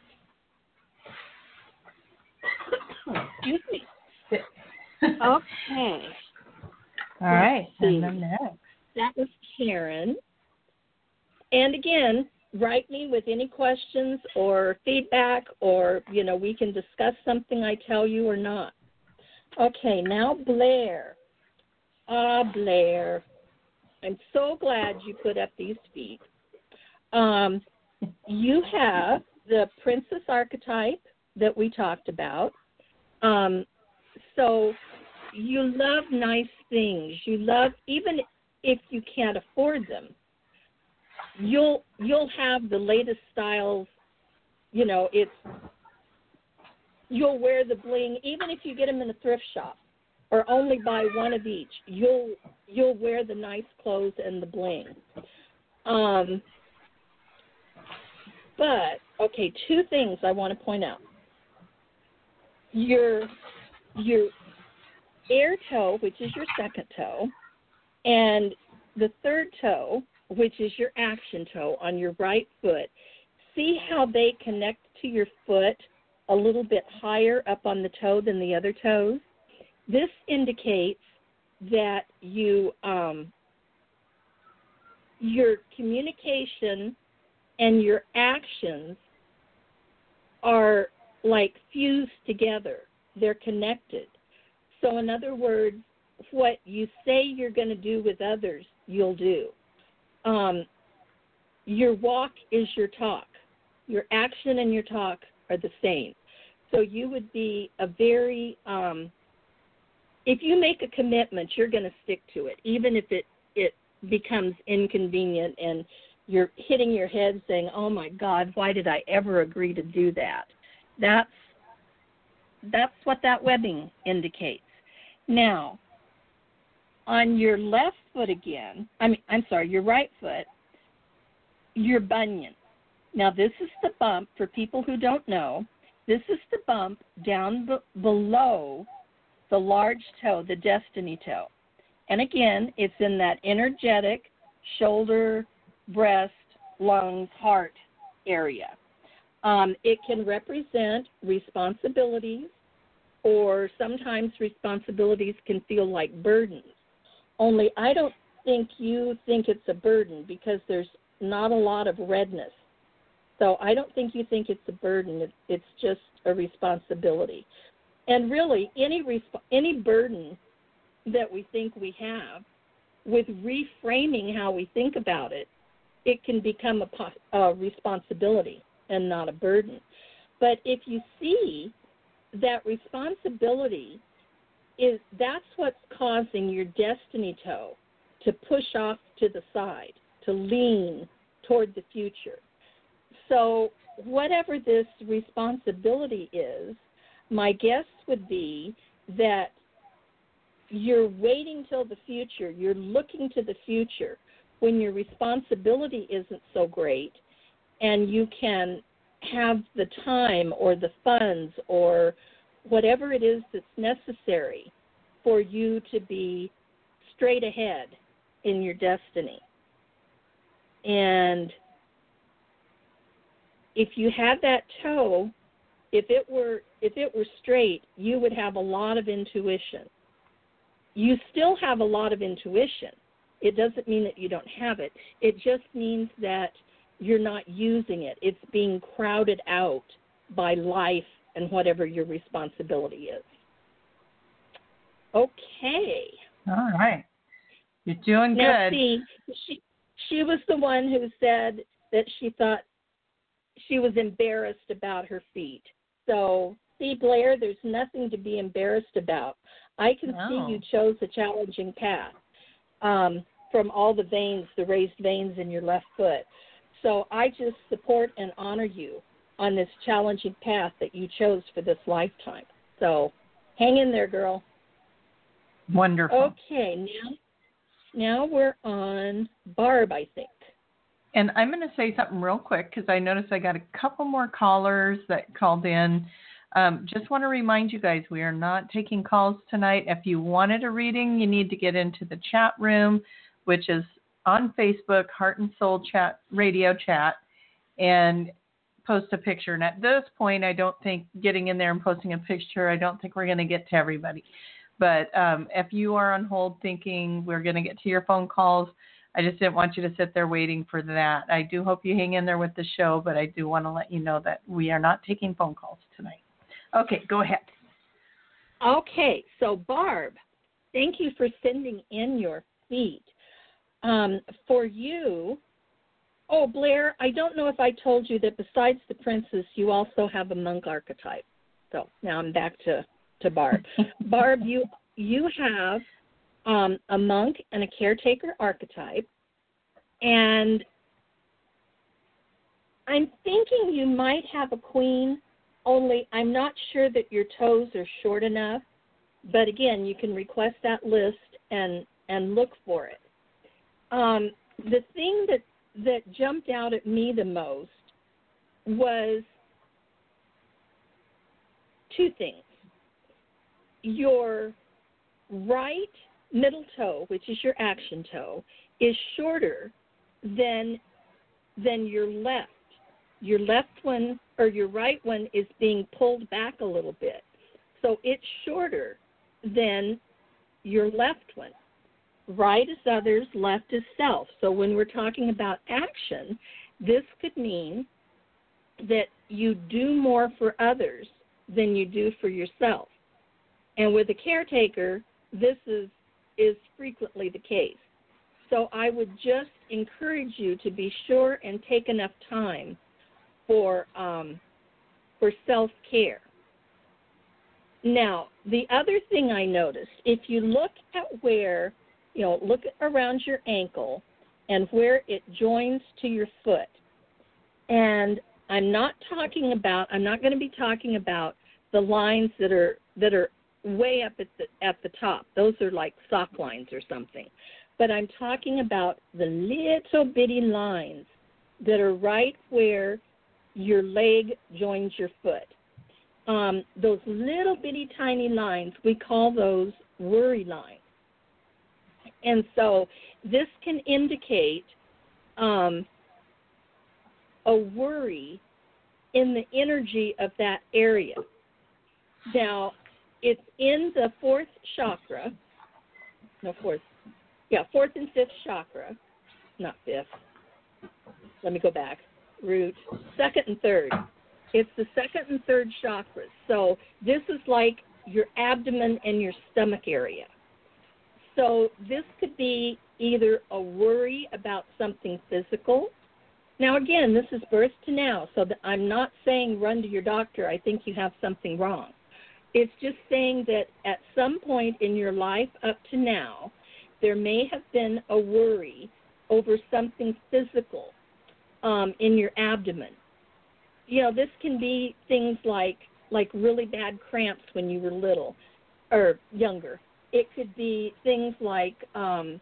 Excuse me. Okay. All right. And then next. That was Karen. And again, write me with any questions or feedback, or, you know, we can discuss something I tell you or not. Okay, now Blair. Ah, Blair. I'm so glad you put up these feet. Um, you have the princess archetype that we talked about. Um, so you love nice things. You love, even if you can't afford them, you'll you'll have the latest styles. You know, it's you'll wear the bling, even if you get them in a thrift shop or only buy one of each. You'll you'll wear the nice clothes and the bling. Um, but okay, two things I want to point out. Your your air toe, which is your second toe, and the third toe, which is your action toe on your right foot. See how they connect to your foot a little bit higher up on the toe than the other toes? This indicates that you um, your communication and your actions are like fused together. They're connected. So in other words, what you say you're going to do with others, you'll do. Um, your walk is your talk. Your action and your talk are the same. So you would be a very, um, if you make a commitment, you're going to stick to it, even if it, it becomes inconvenient and you're hitting your head saying, oh, my God, why did I ever agree to do that? That's, that's what that webbing indicates. Now, on your left foot again, I mean, I'm sorry, your right foot, your bunion. Now, this is the bump, for people who don't know, this is the bump down b- below the large toe, the destiny toe. And again, it's in that energetic shoulder, breast, lungs, heart area. Um, it can represent responsibilities, or sometimes responsibilities can feel like burdens. Only I don't think you think it's a burden because there's not a lot of redness. So I don't think you think it's a burden. It's just a responsibility. And really, any resp- any burden that we think we have, with reframing how we think about it, it can become a, pos- a responsibility and not a burden. But if you see that responsibility is, that's what's causing your destiny toe to push off to the side, to lean toward the future. So whatever this responsibility is, my guess would be that you're waiting till the future, you're looking to the future when your responsibility isn't so great, and you can have the time or the funds or whatever it is that's necessary for you to be straight ahead in your destiny. And if you had that toe, if it were if it were straight, you would have a lot of intuition. You still have a lot of intuition. It doesn't mean that you don't have it. It just means that you're not using it. It's being crowded out by life and whatever your responsibility is. Okay. All right. You're doing now, good. See, she, she was the one who said that she thought she was embarrassed about her feet. So, see, Blair, there's nothing to be embarrassed about. I can No. see you chose a challenging path um, from all the veins, the raised veins in your left foot. So I just support and honor you on this challenging path that you chose for this lifetime. So hang in there, girl. Wonderful. Okay, now, now we're on Barb, I think. And I'm going to say something real quick because I noticed I got a couple more callers that called in. Um, just want to remind you guys, we are not taking calls tonight. If you wanted a reading, you need to get into the chat room, which is on Facebook, Heart and Soul Chat, Radio Chat, and post a picture. And at this point, I don't think getting in there and posting a picture, I don't think we're going to get to everybody. But um, if you are on hold thinking we're going to get to your phone calls, I just didn't want you to sit there waiting for that. I do hope you hang in there with the show, but I do want to let you know that we are not taking phone calls tonight. Okay, go ahead. Okay, so Barb, thank you for sending in your feet. Um, for you, oh, Blair, I don't know if I told you that besides the princess, you also have a monk archetype. So now I'm back to, to Barb. Barb, you you have um, a monk and a caretaker archetype, and I'm thinking you might have a queen, only I'm not sure that your toes are short enough. But again, you can request that list and, and look for it. Um, the thing that, that jumped out at me the most was two things. Your right middle toe, which is your action toe, is shorter than, than your left. Your left one or your right one is being pulled back a little bit. So it's shorter than your left one. Right is others, left is self. So when we're talking about action, this could mean that you do more for others than you do for yourself. And with a caretaker, this is, is frequently the case. So I would just encourage you to be sure and take enough time for um, for self-care. now, the other thing I noticed, if you look at where, you know, look around your ankle and where it joins to your foot, and I'm not talking about, I'm not going to be talking about the lines that are that are way up at the at the top. Those are like sock lines or something. But I'm talking about the little bitty lines that are right where your leg joins your foot. Um, those little bitty tiny lines, we call those worry lines. And so this can indicate um, a worry in the energy of that area. Now, it's in the fourth chakra, no, fourth, yeah, fourth and fifth chakra, not fifth. Let me go back. Root, second and third. It's the second and third chakras. So this is like your abdomen and your stomach area. So this could be either a worry about something physical. Now, again, this is birth to now, so that I'm not saying run to your doctor. I think you have something wrong. It's just saying that at some point in your life up to now, there may have been a worry over something physical um, in your abdomen. You know, this can be things like like really bad cramps when you were little or younger. It could be things like, um,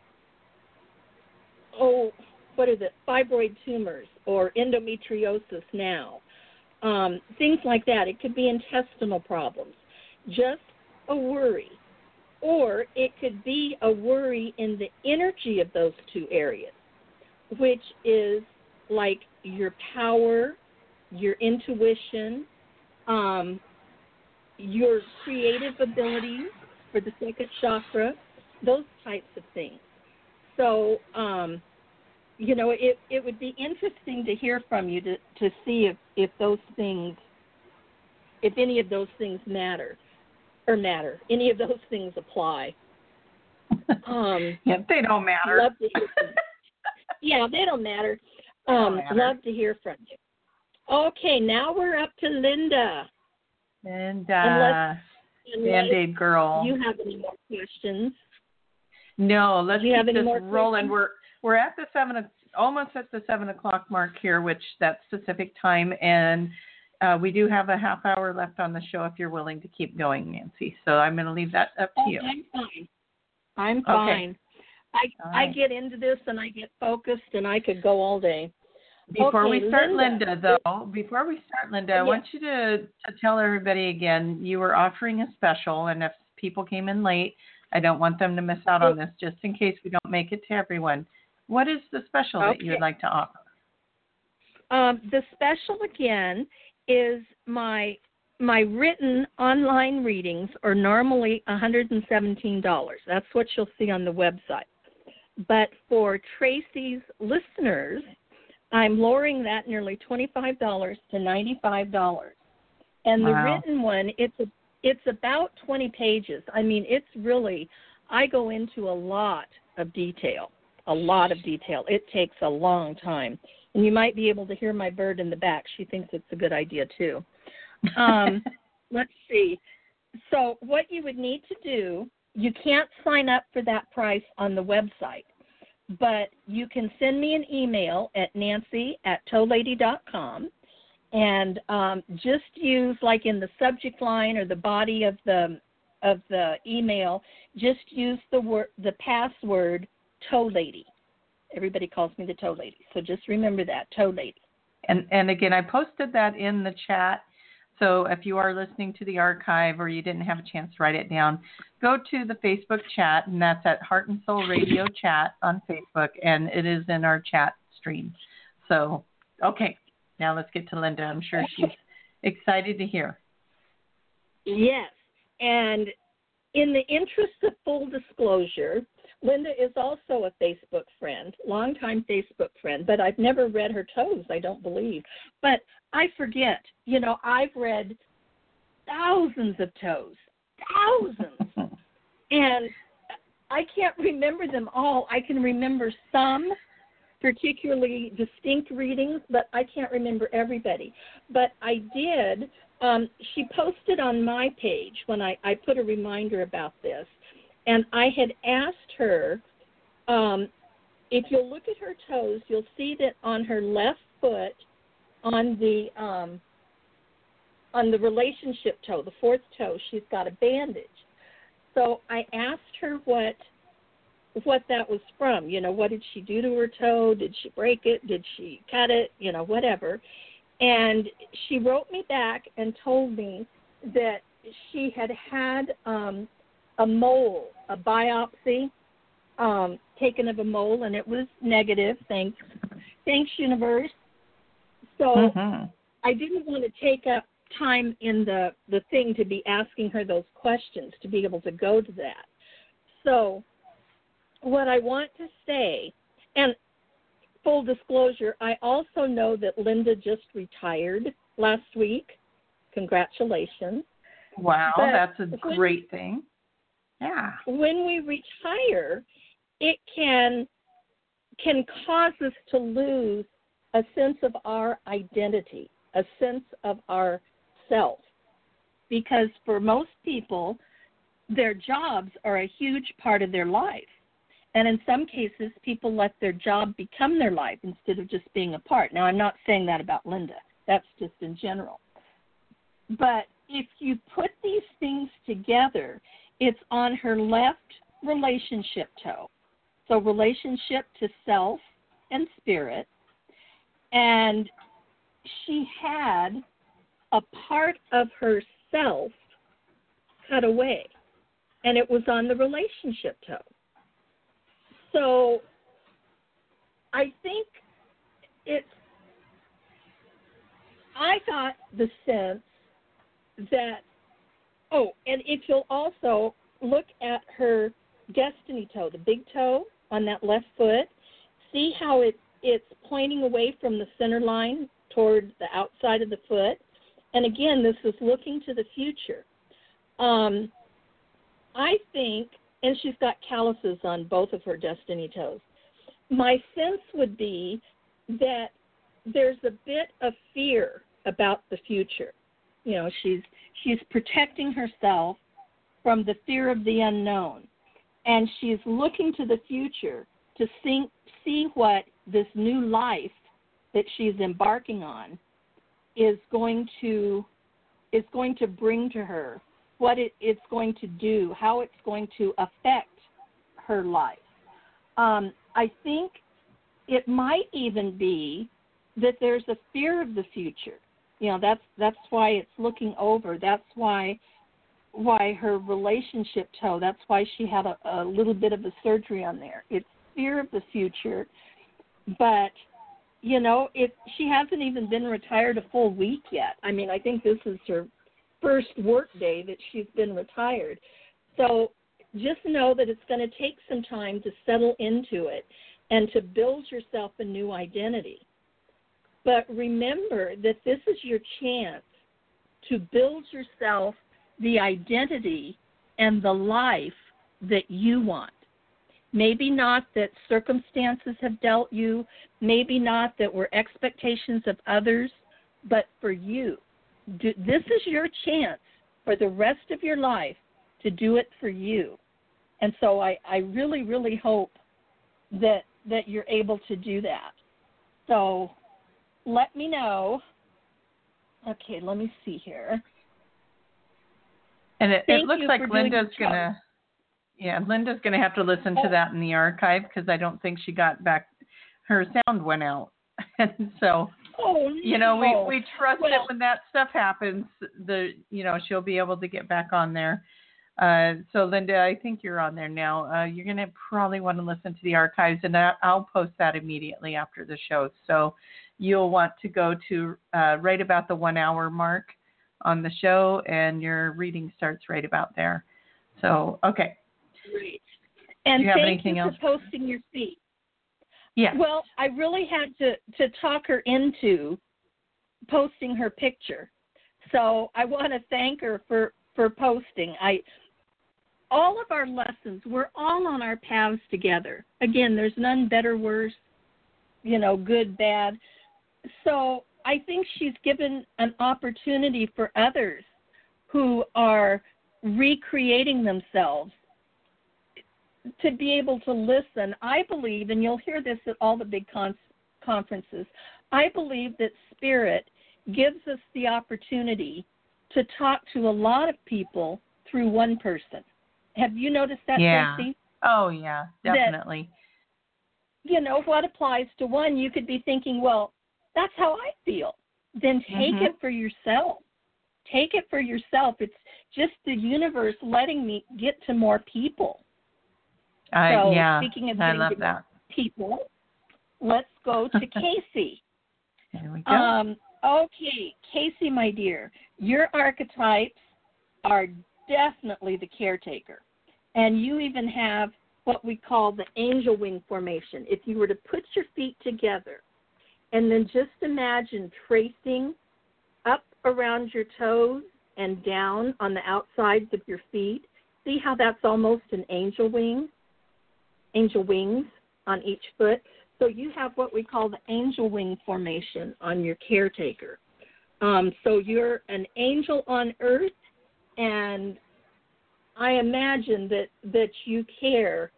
oh, what are the fibroid tumors or endometriosis now, um, things like that. It could be intestinal problems, just a worry. Or it could be a worry in the energy of those two areas, which is like your power, your intuition, um, your creative abilities for the second chakra, those types of things. So, um, you know, it, it would be interesting to hear from you to, to see if, if those things, if any of those things matter, or matter, any of those things apply. Um, yeah, they don't matter. Love to hear from you. Yeah, they don't matter. Um, don't matter. Love to hear from you. Okay, now we're up to Linda. And Unless, uh, Band-Aid girl. You have any more questions? No, let's Do you keep have any this more rolling. questions? We're we're at the seven, almost at the seven o'clock mark here, which that specific time, and uh, we do have a half hour left on the show if you're willing to keep going, Nancy. So I'm going to leave that up to oh, you. I'm fine. I'm fine. Okay. I right. I get into this and I get focused and I could go all day. Before okay, we start, Linda, Linda, though, before we start, Linda, I yes. want you to, to tell everybody again, you were offering a special, and if people came in late, I don't want them to miss out on this, just in case we don't make it to everyone. What is the special okay. that you would like to offer? Um, the special, again, is my my written online readings are normally one hundred seventeen dollars. That's what you'll see on the website. But for Tracy's listeners, I'm lowering that nearly twenty-five dollars to ninety-five dollars. And the wow. written one, it's a, it's about twenty pages. I mean, it's really, I go into a lot of detail, a lot of detail. It takes a long time. And you might be able to hear my bird in the back. She thinks it's a good idea, too. Um, let's see. So what you would need to do, you can't sign up for that price on the website, but you can send me an email at nancy at tollady dot com, and um, just use, like in the subject line or the body of the of the email, just use the word, the password Tollady. Everybody calls me the Tollady, so just remember that, Tollady. And and again, I posted that in the chat. So if you are listening to the archive or you didn't have a chance to write it down, go to the Facebook chat, and that's at Heart and Soul Radio Chat on Facebook, and it is in our chat stream. So, okay, now let's get to Linda. I'm sure she's excited to hear. Yes, and in the interest of full disclosure, Linda is also a Facebook friend, longtime Facebook friend, but I've never read her toes, I don't believe. But I forget. You know, I've read thousands of toes, thousands. And I can't remember them all. I can remember some particularly distinct readings, but I can't remember everybody. But I did um, she posted on my page when I, I put a reminder about this, and I had asked her, um, if you'll look at her toes, you'll see that on her left foot, on the um, on the relationship toe, the fourth toe, she's got a bandage. So I asked her what what that was from. You know, what did she do to her toe? Did she break it? Did she cut it? You know, whatever. And she wrote me back and told me that she had had um, a mole, a biopsy um, taken of a mole, and it was negative. Thanks, thanks, universe. So mm-hmm. I didn't want to take up time in the, the thing to be asking her those questions, to be able to go to that. So what I want to say, and full disclosure, I also know that Linda just retired last week. Congratulations. Wow, but that's a when, great thing. Yeah. When we retire, it can can cause us to lose a sense of our identity, a sense of our self. Because for most people, their jobs are a huge part of their life. And in some cases, people let their job become their life instead of just being a part. Now, I'm not saying that about Linda. That's just in general. But if you put these things together, it's on her left relationship toe. So relationship to self and spirit. And she had a part of herself cut away. And it was on the relationship toe. So I think it's, I got the sense that, oh, and if you'll also look at her destiny toe, the big toe on that left foot, see how it, it's pointing away from the center line toward the outside of the foot. And again, this is looking to the future. Um, I think, and she's got calluses on both of her destiny toes. My sense would be that there's a bit of fear about the future. You know, she's she's protecting herself from the fear of the unknown, and she's looking to the future to see, see what this new life that she's embarking on is going to is going to bring to her, what it, it's going to do, how it's going to affect her life. Um, I think it might even be that there's a fear of the future. You know, that's that's why it's looking over. That's why why her relationship toe, that's why she had a, a little bit of a surgery on there. It's fear of the future. But, you know, if she hasn't even been retired a full week yet. I mean, I think this is her first work day that she's been retired. So just know that it's going to take some time to settle into it and to build yourself a new identity. But remember that this is your chance to build yourself the identity and the life that you want. Maybe not that circumstances have dealt you, maybe not that were expectations of others, but for you. Do, this is your chance for the rest of your life to do it for you. And so I, I really, really hope that that you're able to do that. So let me know. Okay, let me see here. And it, it looks like Linda's going to, yeah, Linda's going to have to listen to that in the archive because I don't think she got back, her sound went out. And so, oh, you know, no. we, we trust well, that when that stuff happens, the, you know, she'll be able to get back on there. Uh, so, Linda, I think you're on there now. Uh, you're going to probably want to listen to the archives, and I, I'll post that immediately after the show. So you'll want to go to uh, right about the one-hour mark on the show, and your reading starts right about there. So, okay. Great. And Do you have thank anything you else? for posting your feet. Yeah. Well, I really had to, to talk her into posting her picture. So I want to thank her for, for posting. I all of our lessons, we're all on our paths together. Again, there's none better, worse, you know, good, bad. So I think she's given an opportunity for others who are recreating themselves to be able to listen. I believe, and you'll hear this at all the big con- conferences, I believe that Spirit gives us the opportunity to talk to a lot of people through one person. Have you noticed that, yeah. Tracy? Oh, yeah, definitely. That, you know, what applies to one, you could be thinking, well, that's how I feel. Then take mm-hmm. it for yourself. Take it for yourself. It's just the universe letting me get to more people. Uh, so yeah, speaking of I getting love to that. people, let's go to Casey. There we go. Um, okay, Casey, my dear, your archetypes are definitely the caretaker. And you even have what we call the angel wing formation. If you were to put your feet together and then just imagine tracing up around your toes and down on the outsides of your feet, see how that's almost an angel wing, angel wings on each foot? So you have what we call the angel wing formation on your caretaker. Um, so you're an angel on earth, and I imagine that, that you care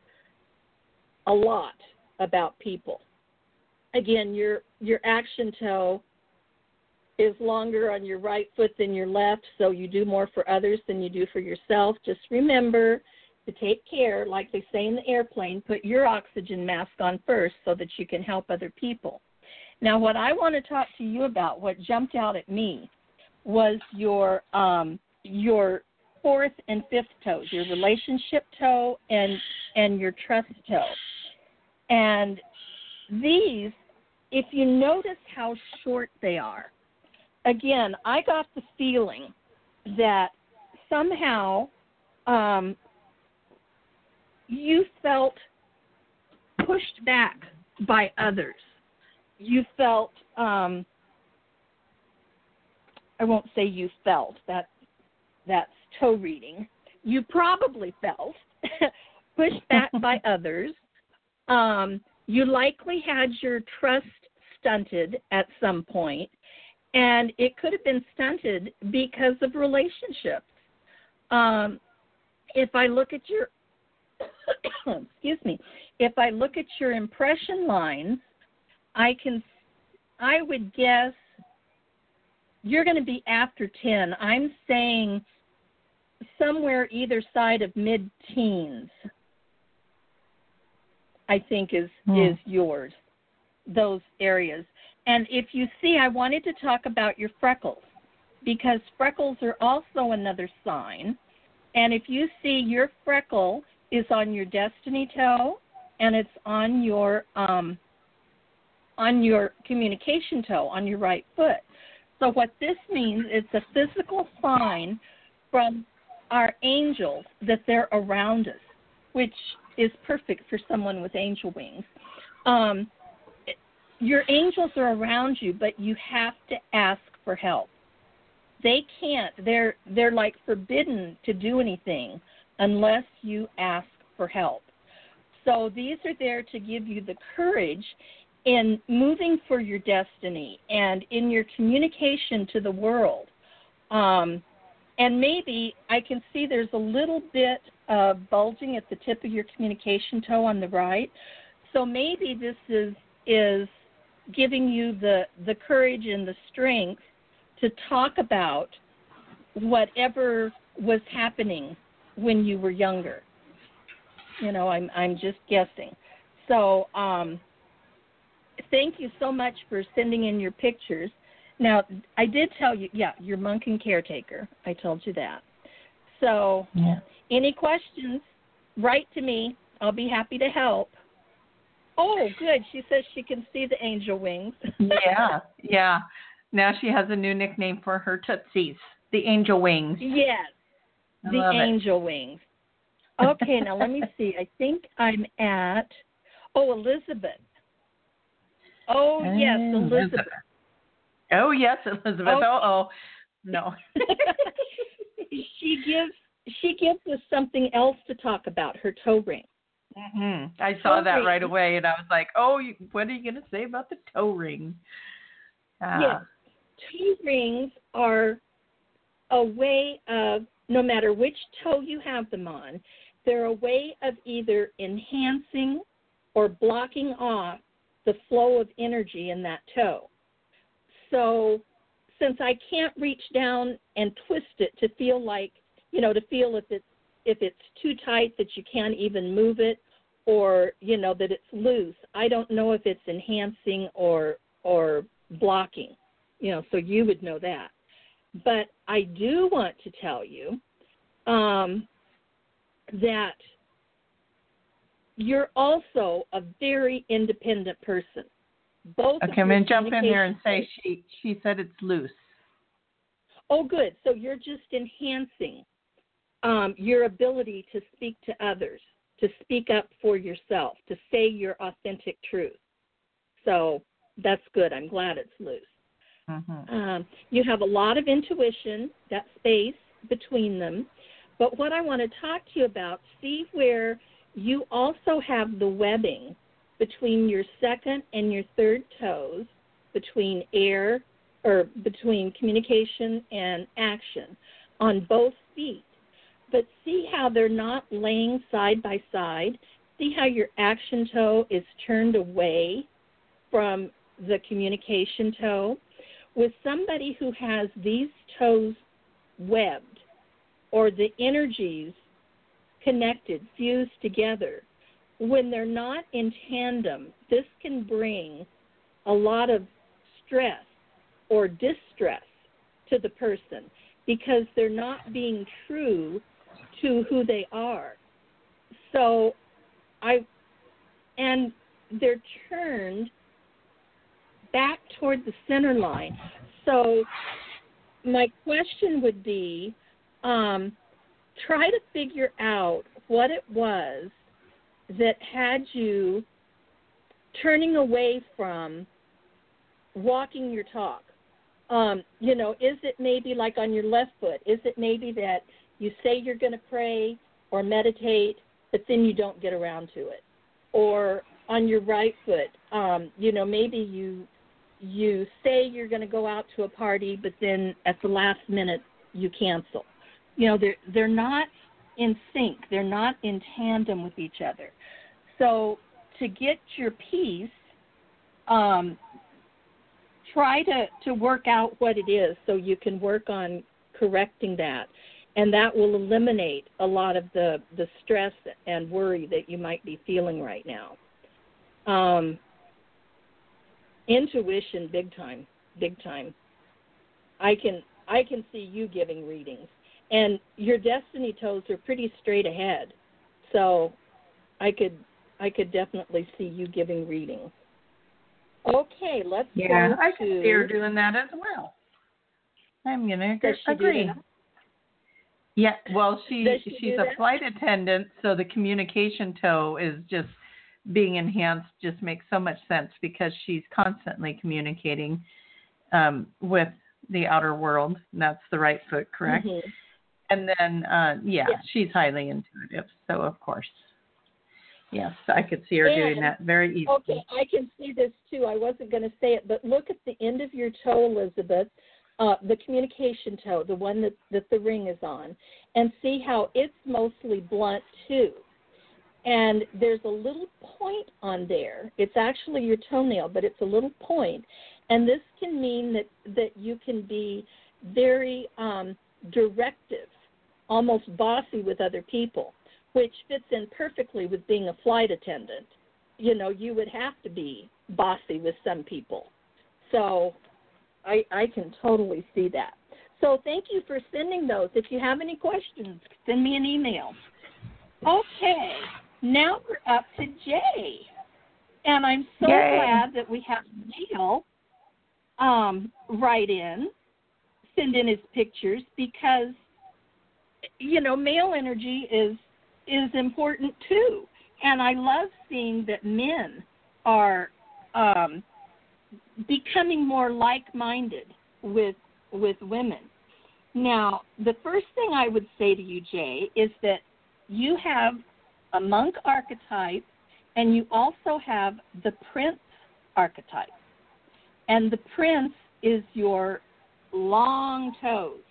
a lot about people. Again, your your action toe is longer on your right foot than your left, so you do more for others than you do for yourself. Just remember to take care, like they say in the airplane, put your oxygen mask on first so that you can help other people. Now, what I want to talk to you about, what jumped out at me, was your um, your fourth and fifth toes, your relationship toe and and your trust toe. And these, if you notice how short they are, again, I got the feeling that somehow um, you felt pushed back by others. You felt, um, I won't say you felt, that that's toe reading. You probably felt pushed back by others. Um, you likely had your trust stunted at some point, and it could have been stunted because of relationships. Um, if I look at your, excuse me, if I look at your impression lines, I can, I would guess you're going to be after ten. I'm saying somewhere either side of mid-teens, I think is hmm. is yours, those areas. And if you see, I wanted to talk about your freckles, because freckles are also another sign. And if you see, your freckle is on your destiny toe, and it's on your um, on your communication toe, on your right foot. So what this means, it's a physical sign from our angels that they're around us, which is perfect for someone with angel wings. Um, your angels are around you, but you have to ask for help. They can't. They're they're like forbidden to do anything unless you ask for help. So these are there to give you the courage in moving for your destiny and in your communication to the world. Um, and maybe I can see there's a little bit of bulging at the tip of your communication toe on the right. So maybe this is is giving you the, the courage and the strength to talk about whatever was happening when you were younger. You know, I'm I'm just guessing. So um, thank you so much for sending in your pictures. Now, I did tell you, yeah, you're monk and caretaker. I told you that. So yeah. Any questions, write to me. I'll be happy to help. Oh, good. She says she can see the angel wings. yeah, yeah. Now she has a new nickname for her tootsies, the angel wings. Yes, I the angel it. wings. Okay, now let me see. I think I'm at, oh, Elizabeth. Oh, yes, Elizabeth. Oh, yes, Elizabeth. Okay. Oh, no. she gives she gives us something else to talk about, her toe ring. Mm-hmm. I saw toe that ring. Right away, and I was like, oh, what are you going to say about the toe ring? Uh, yes. toe rings are a way of, no matter which toe you have them on, they're a way of either enhancing or blocking off the flow of energy in that toe. So since I can't reach down and twist it to feel like, you know, to feel if it's, if it's too tight that you can't even move it, or, you know, that it's loose, I don't know if it's enhancing or or blocking, you know, so you would know that. But I do want to tell you um, that you're also a very independent person. Both okay, I'm going to jump in here and say she, she said it's loose. Oh, good. So you're just enhancing um, your ability to speak to others, to speak up for yourself, to say your authentic truth. So that's good. I'm glad it's loose. Mm-hmm. Um, you have a lot of intuition, that space between them. But what I want to talk to you about, see where you also have the webbing between your second and your third toes, between air or between communication and action on both feet. But see how they're not laying side by side. See how your action toe is turned away from the communication toe. With somebody who has these toes webbed or the energies connected, fused together, when they're not in tandem, this can bring a lot of stress or distress to the person because they're not being true to who they are. So I, and they're turned back toward the center line. So my question would be, um, try to figure out what it was that had you turning away from walking your talk. Um, you know, is it maybe like on your left foot? Is it maybe that you say you're going to pray or meditate, but then you don't get around to it? Or on your right foot, um, you know, maybe you you say you're going to go out to a party, but then at the last minute you cancel. You know, they're, they're not in sync. They're not in tandem with each other. So to get your peace, um, try to, to work out what it is so you can work on correcting that. And that will eliminate a lot of the, the stress and worry that you might be feeling right now. Um, intuition, big time, big time. I can I can see you giving readings. And your destiny toes are pretty straight ahead. So I could I could definitely see you giving readings. Okay, let's yeah, go I to... can see her doing that as well. I'm going to agree. Yeah, well, she, she she's a flight attendant, so the communication toe is just being enhanced just makes so much sense because she's constantly communicating um, with the outer world. And that's the right foot, correct? Mm-hmm. And then, uh, yeah, yeah, she's highly intuitive, so of course. Yes, I could see her and, doing that very easily. Okay, I can see this too. I wasn't going to say it, but look at the end of your toe, Elizabeth, uh, the communication toe, the one that, that the ring is on, and see how it's mostly blunt too. And there's a little point on there. It's actually your toenail, but it's a little point. And this can mean that, that you can be very um, directive, almost bossy with other people, which fits in perfectly with being a flight attendant. You know, you would have to be bossy with some people. So I, I can totally see that. So thank you for sending those. If you have any questions, send me an email. Okay, now we're up to Jay. And I'm so Yay. glad that we have Neil um, write in, send in his pictures, because, you know, male energy is is important too. And I love seeing that men are um, becoming more like-minded with with women. Now, the first thing I would say to you, Jay, is that you have a monk archetype and you also have the prince archetype. And the prince is your long toes.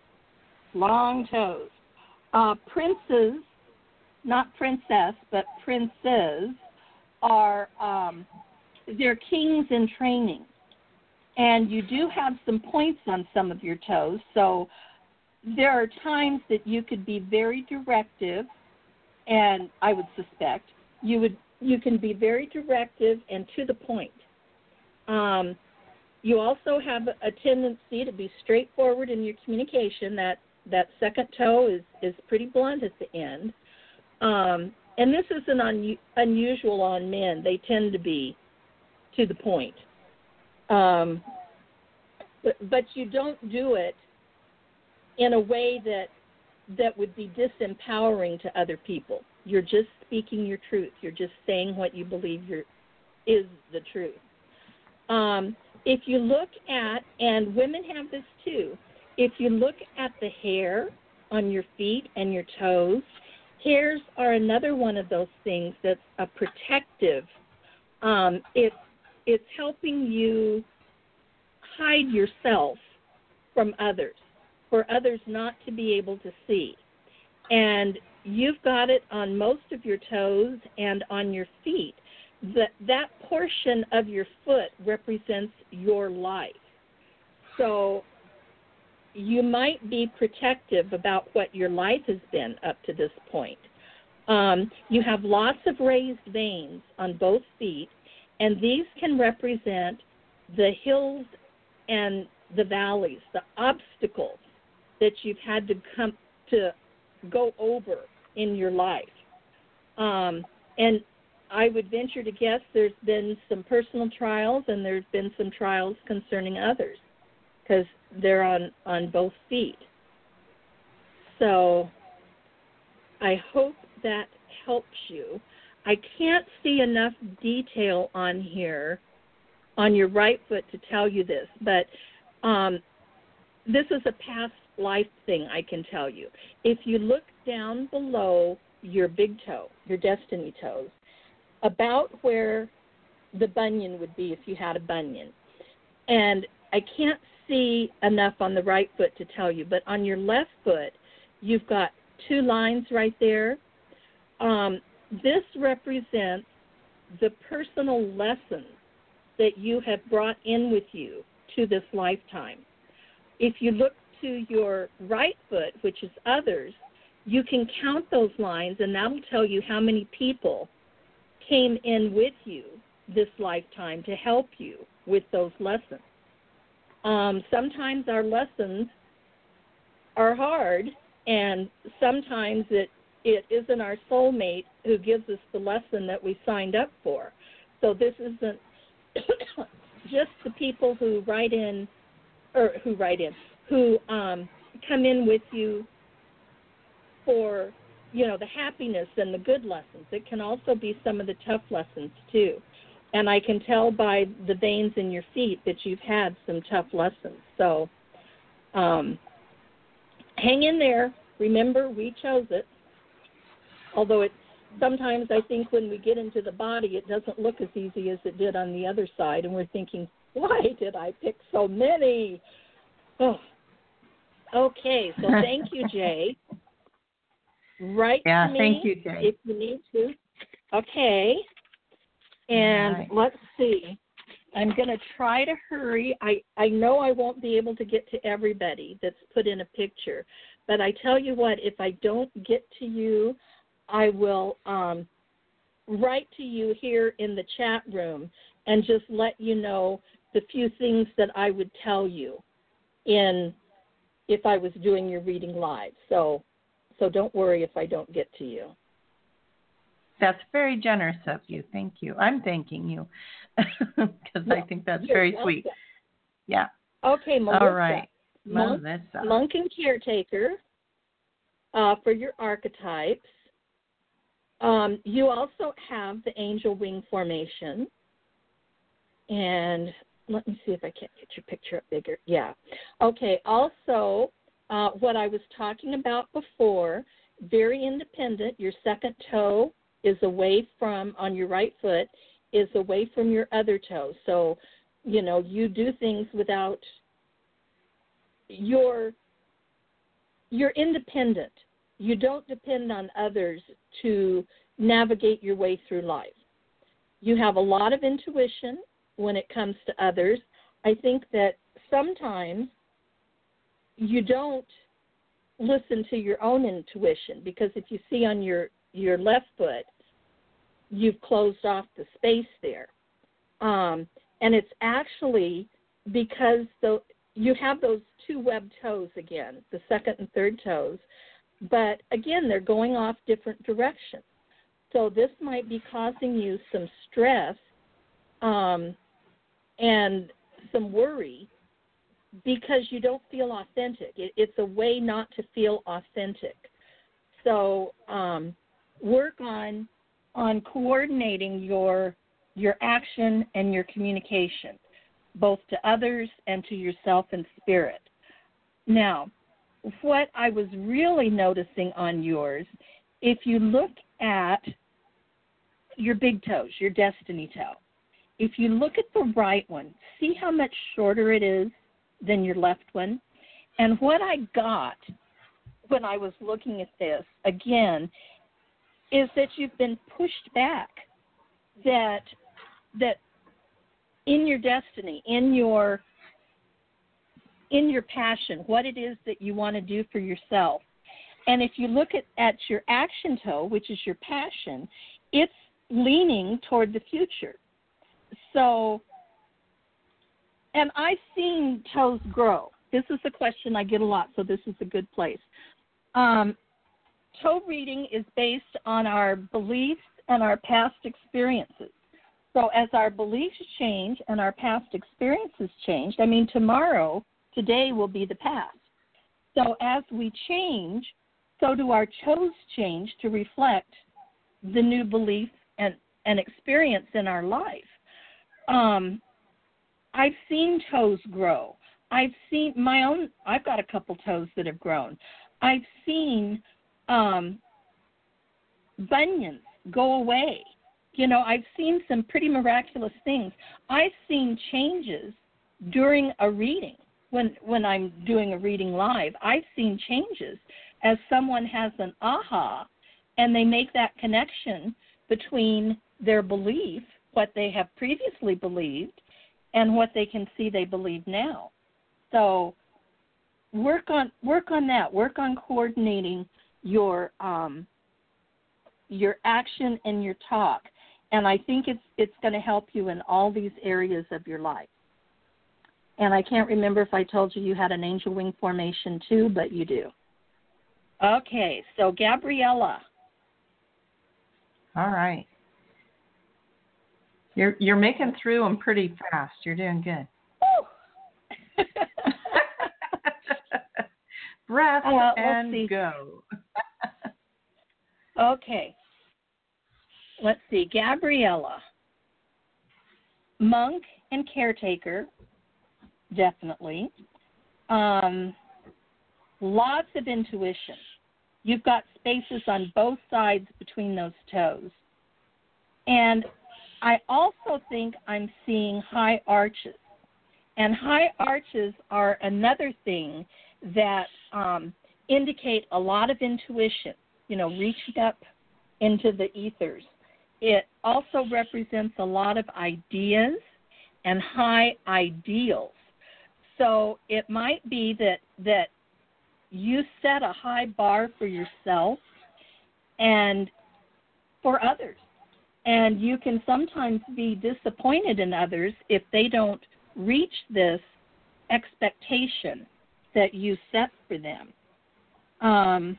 Long toes. Uh, princes, not princess, but princes, are um, they're kings in training. And you do have some points on some of your toes, so there are times that you could be very directive, and I would suspect you would you can be very directive and to the point. Um, you also have a tendency to be straightforward in your communication. That that second toe is, is pretty blunt at the end. Um, and this isn't un, unusual on men. They tend to be to the point. Um, but, but you don't do it in a way that that would be disempowering to other people. You're just speaking your truth. You're just saying what you believe you're, is the truth. Um, if you look at, and women have this too, if you look at the hair on your feet and your toes, hairs are another one of those things that's a protective. Um, it, it's helping you hide yourself from others, for others not to be able to see. And you've got it on most of your toes and on your feet. That, that portion of your foot represents your life. So you might be protective about what your life has been up to this point. Um, you have lots of raised veins on both feet, and these can represent the hills and the valleys, the obstacles that you've had to come to go over in your life. Um, and I would venture to guess there's been some personal trials and there's been some trials concerning others because they're on, on both feet. So I hope that helps you. I can't see enough detail on here on your right foot to tell you this, but um, this is a past life thing I can tell you. If you look down below your big toe, your destiny toes, about where the bunion would be if you had a bunion, and I can't see enough on the right foot to tell you, but on your left foot, you've got two lines right there. Um, this represents the personal lessons that you have brought in with you to this lifetime. If you look to your right foot, which is others, you can count those lines, and that will tell you how many people came in with you this lifetime to help you with those lessons. Um, sometimes our lessons are hard, and sometimes it, it isn't our soulmate who gives us the lesson that we signed up for. So this isn't just the people who write in, or who write in, who um, come in with you for, you know, the happiness and the good lessons. It can also be some of the tough lessons too. And I can tell by the veins in your feet that you've had some tough lessons. So um, hang in there. Remember, we chose it. Although it's sometimes I think when we get into the body, it doesn't look as easy as it did on the other side. And we're thinking, why did I pick so many? Oh. Okay, so thank you, Jay. Write yeah, to me thank you, Jay. if you need to. Okay. And right. let's see. I'm going to try to hurry. I, I know I won't be able to get to everybody that's put in a picture. But I tell you what, if I don't get to you, I will um, write to you here in the chat room and just let you know the few things that I would tell you in if I was doing your reading live. So so don't worry if I don't get to you. That's very generous of you. Thank you. I'm thanking you because well, I think that's very welcome. Sweet. Yeah. Okay, Melissa. All right. Monk, Melissa. Monk and Caretaker uh, for your archetypes. Um, you also have the angel wing formation. And let me see if I can't get your picture up bigger. Yeah. Okay. Also, uh, what I was talking about before, very independent. Your second toe is away from, on your right foot, is away from your other toe. So, you know, you do things without you're you're independent. You don't depend on others to navigate your way through life. You have a lot of intuition when it comes to others. I think that sometimes you don't listen to your own intuition, because if you see on your, your left foot, you've closed off the space there. Um, and it's actually because the, you have those two webbed toes again, the second and third toes, but again, they're going off different directions. So this might be causing you some stress um, and some worry because you don't feel authentic. It, it's a way not to feel authentic. So um, work on on coordinating your your action and your communication, both to others and to yourself in spirit. Now, what I was really noticing on yours, if you look at your big toes, your destiny toe, if you look at the right one, see how much shorter it is than your left one? And what I got when I was looking at this, again, is that you've been pushed back, that that in your destiny, in your in your passion, what it is that you want to do for yourself. And if you look at, at your action toe, which is your passion, it's leaning toward the future. So, and I've seen toes grow. This is a question I get a lot, so this is a good place. Um, toe reading is based on our beliefs and our past experiences. So as our beliefs change and our past experiences change, I mean, tomorrow, today will be the past. So as we change, so do our toes change to reflect the new belief and, and experience in our life. Um, I've seen toes grow. I've seen my own, I've got a couple toes that have grown. I've seen um, bunions go away. You know, I've seen some pretty miraculous things. I've seen changes during a reading. When when I'm doing a reading live, I've seen changes as someone has an aha and they make that connection between their belief, what they have previously believed, and what they can see they believe now. So work on work on that. Work on coordinating your um, your action and your talk. And I think it's it's going to help you in all these areas of your life. And I can't remember if I told you you had an angel wing formation too, but you do. Okay, so Gabriella. All right. You're you're making through them pretty fast. You're doing good. Breath uh, and see. Go. Okay. Let's see. Gabriella. Monk and caretaker, definitely. Um, lots of intuition. You've got spaces on both sides between those toes. And I also think I'm seeing high arches. And high arches are another thing that um, indicate a lot of intuition, you know, reaching up into the ethers. It also represents a lot of ideas and high ideals. So it might be that, that you set a high bar for yourself and for others. And you can sometimes be disappointed in others if they don't reach this expectation that you set for them. Um,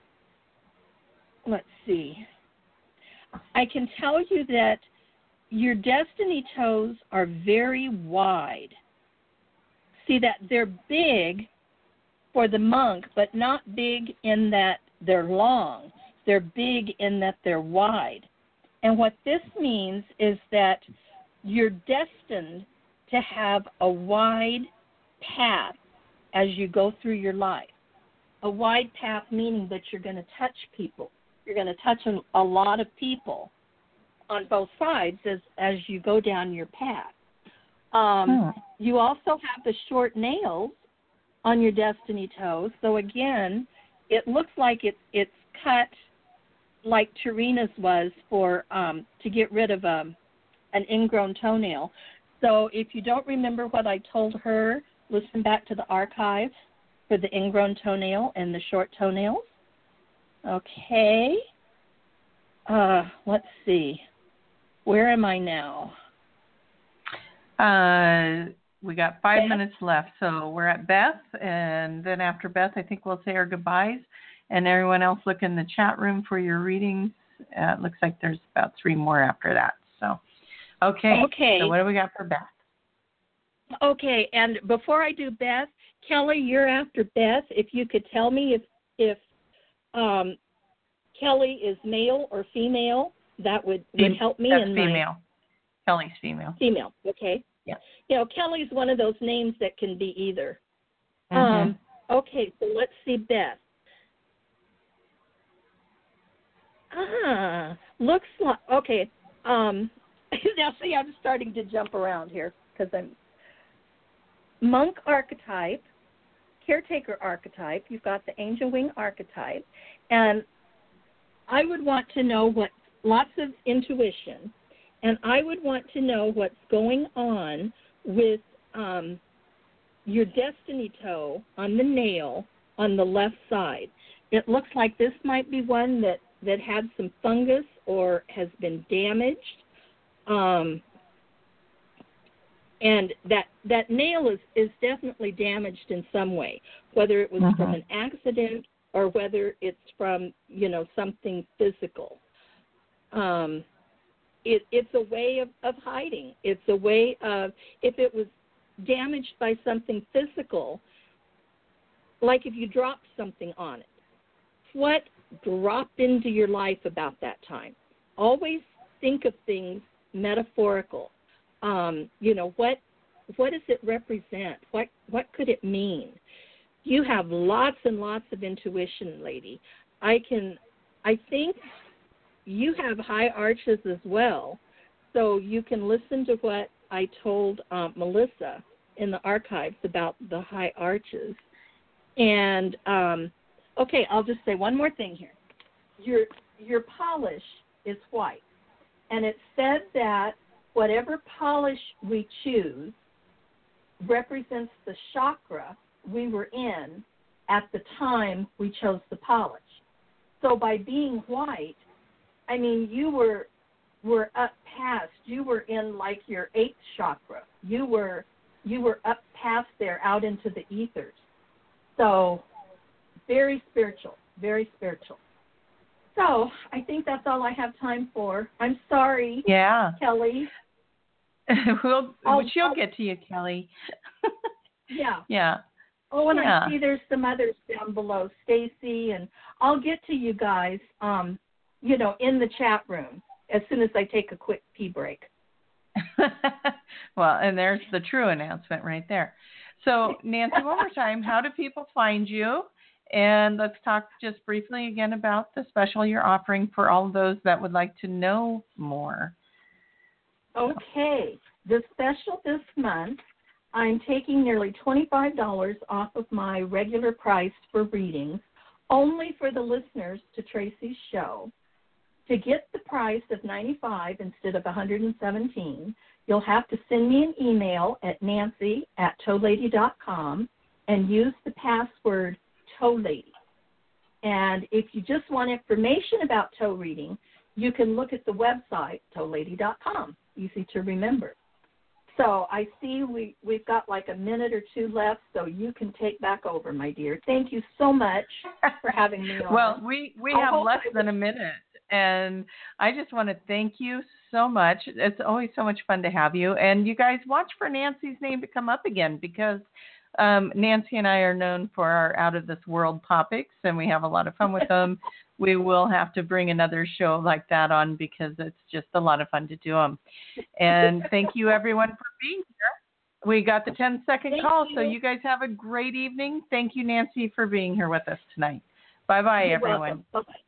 let's see. I can tell you that your destiny toes are very wide. See that they're big for the monk, but not big in that they're long. They're big in that they're wide. And what this means is that you're destined to have a wide path as you go through your life. A wide path meaning that you're going to touch people. You're going to touch a lot of people on both sides as, as you go down your path. Um, hmm. You also have the short nails, on your destiny toe. So again, it looks like it's it's cut like Tarina's was for um, to get rid of a, an ingrown toenail. So if you don't remember what I told her, listen back to the archives for the ingrown toenail and the short toenails. Okay. Uh, let's see. Where am I now? Uh, we got five Beth? minutes left, so we're at Beth, and then after Beth, I think we'll say our goodbyes. And everyone else, look in the chat room for your readings. Uh, it looks like there's about three more after that. So, okay. Okay. So what do we got for Beth? Okay, and before I do Beth, Kelly, you're after Beth. If you could tell me if if um, Kelly is male or female, that would, would help me. That's in female. My... Kelly's female. Female, okay. Yeah. You know, Kelly's one of those names that can be either. Mm-hmm. Um, okay, so let's see Beth. Ah, looks like, okay. Um, now, see, I'm starting to jump around here because I'm monk archetype, caretaker archetype. You've got the angel wing archetype. And I would want to know what, lots of intuition, and I would want to know what's going on with um, your destiny toe on the nail on the left side. It looks like this might be one that that had some fungus or has been damaged. Um, and that that nail is, is definitely damaged in some way, whether it was uh-huh. from an accident or whether it's from, you know, something physical. Um, it, it's a way of, of hiding. It's a way of, if it was damaged by something physical, like if you dropped something on it, what dropped into your life about that time? Always think of things metaphorical. Um, you know, what what does it represent? What what could it mean? You have lots and lots of intuition, lady. I can, I think you have high arches as well, so you can listen to what I told um, Melissa in the archives about the high arches. And um, okay, I'll just say one more thing here. Your your polish is white, and it said that whatever polish we choose represents the chakra we were in at the time we chose the polish. So by being white, I mean you were were up past, you were in like your eighth chakra. You were you were up past there out into the ethers. So very spiritual, very spiritual. So I think that's all I have time for. I'm sorry, yeah. Kelly. we'll, I'll, she'll I'll, get to you, Kelly. yeah. Yeah. Oh, and yeah. I see there's some others down below, Stacy, and I'll get to you guys, um, you know, in the chat room as soon as I take a quick pee break. Well, and there's the true announcement right there. So, Nancy, one more time, how do people find you? And let's talk just briefly again about the special you're offering for all of those that would like to know more. Okay. The special this month, I'm taking nearly twenty-five dollars off of my regular price for readings, only for the listeners to Tracy's show. To get the price of ninety-five dollars instead of one hundred seventeen dollars, you'll have to send me an email at nancy at toelady dot com and use the password ToeLady. And if you just want information about toe reading, you can look at the website, toe lady dot com. Easy to remember. So I see we, we've got like a minute or two left, so you can take back over, my dear. Thank you so much for having me on. Well, we, we have less than a minute, and I just want to thank you so much. It's always so much fun to have you. And you guys watch for Nancy's name to come up again, because um, Nancy and I are known for our out-of-this-world topics, and we have a lot of fun with them. We will have to bring another show like that on, because it's just a lot of fun to do them. And thank you, everyone, for being here. We got the ten-second call, you. So you guys have a great evening. Thank you, Nancy, for being here with us tonight. Bye-bye, You're everyone. welcome. Bye-bye.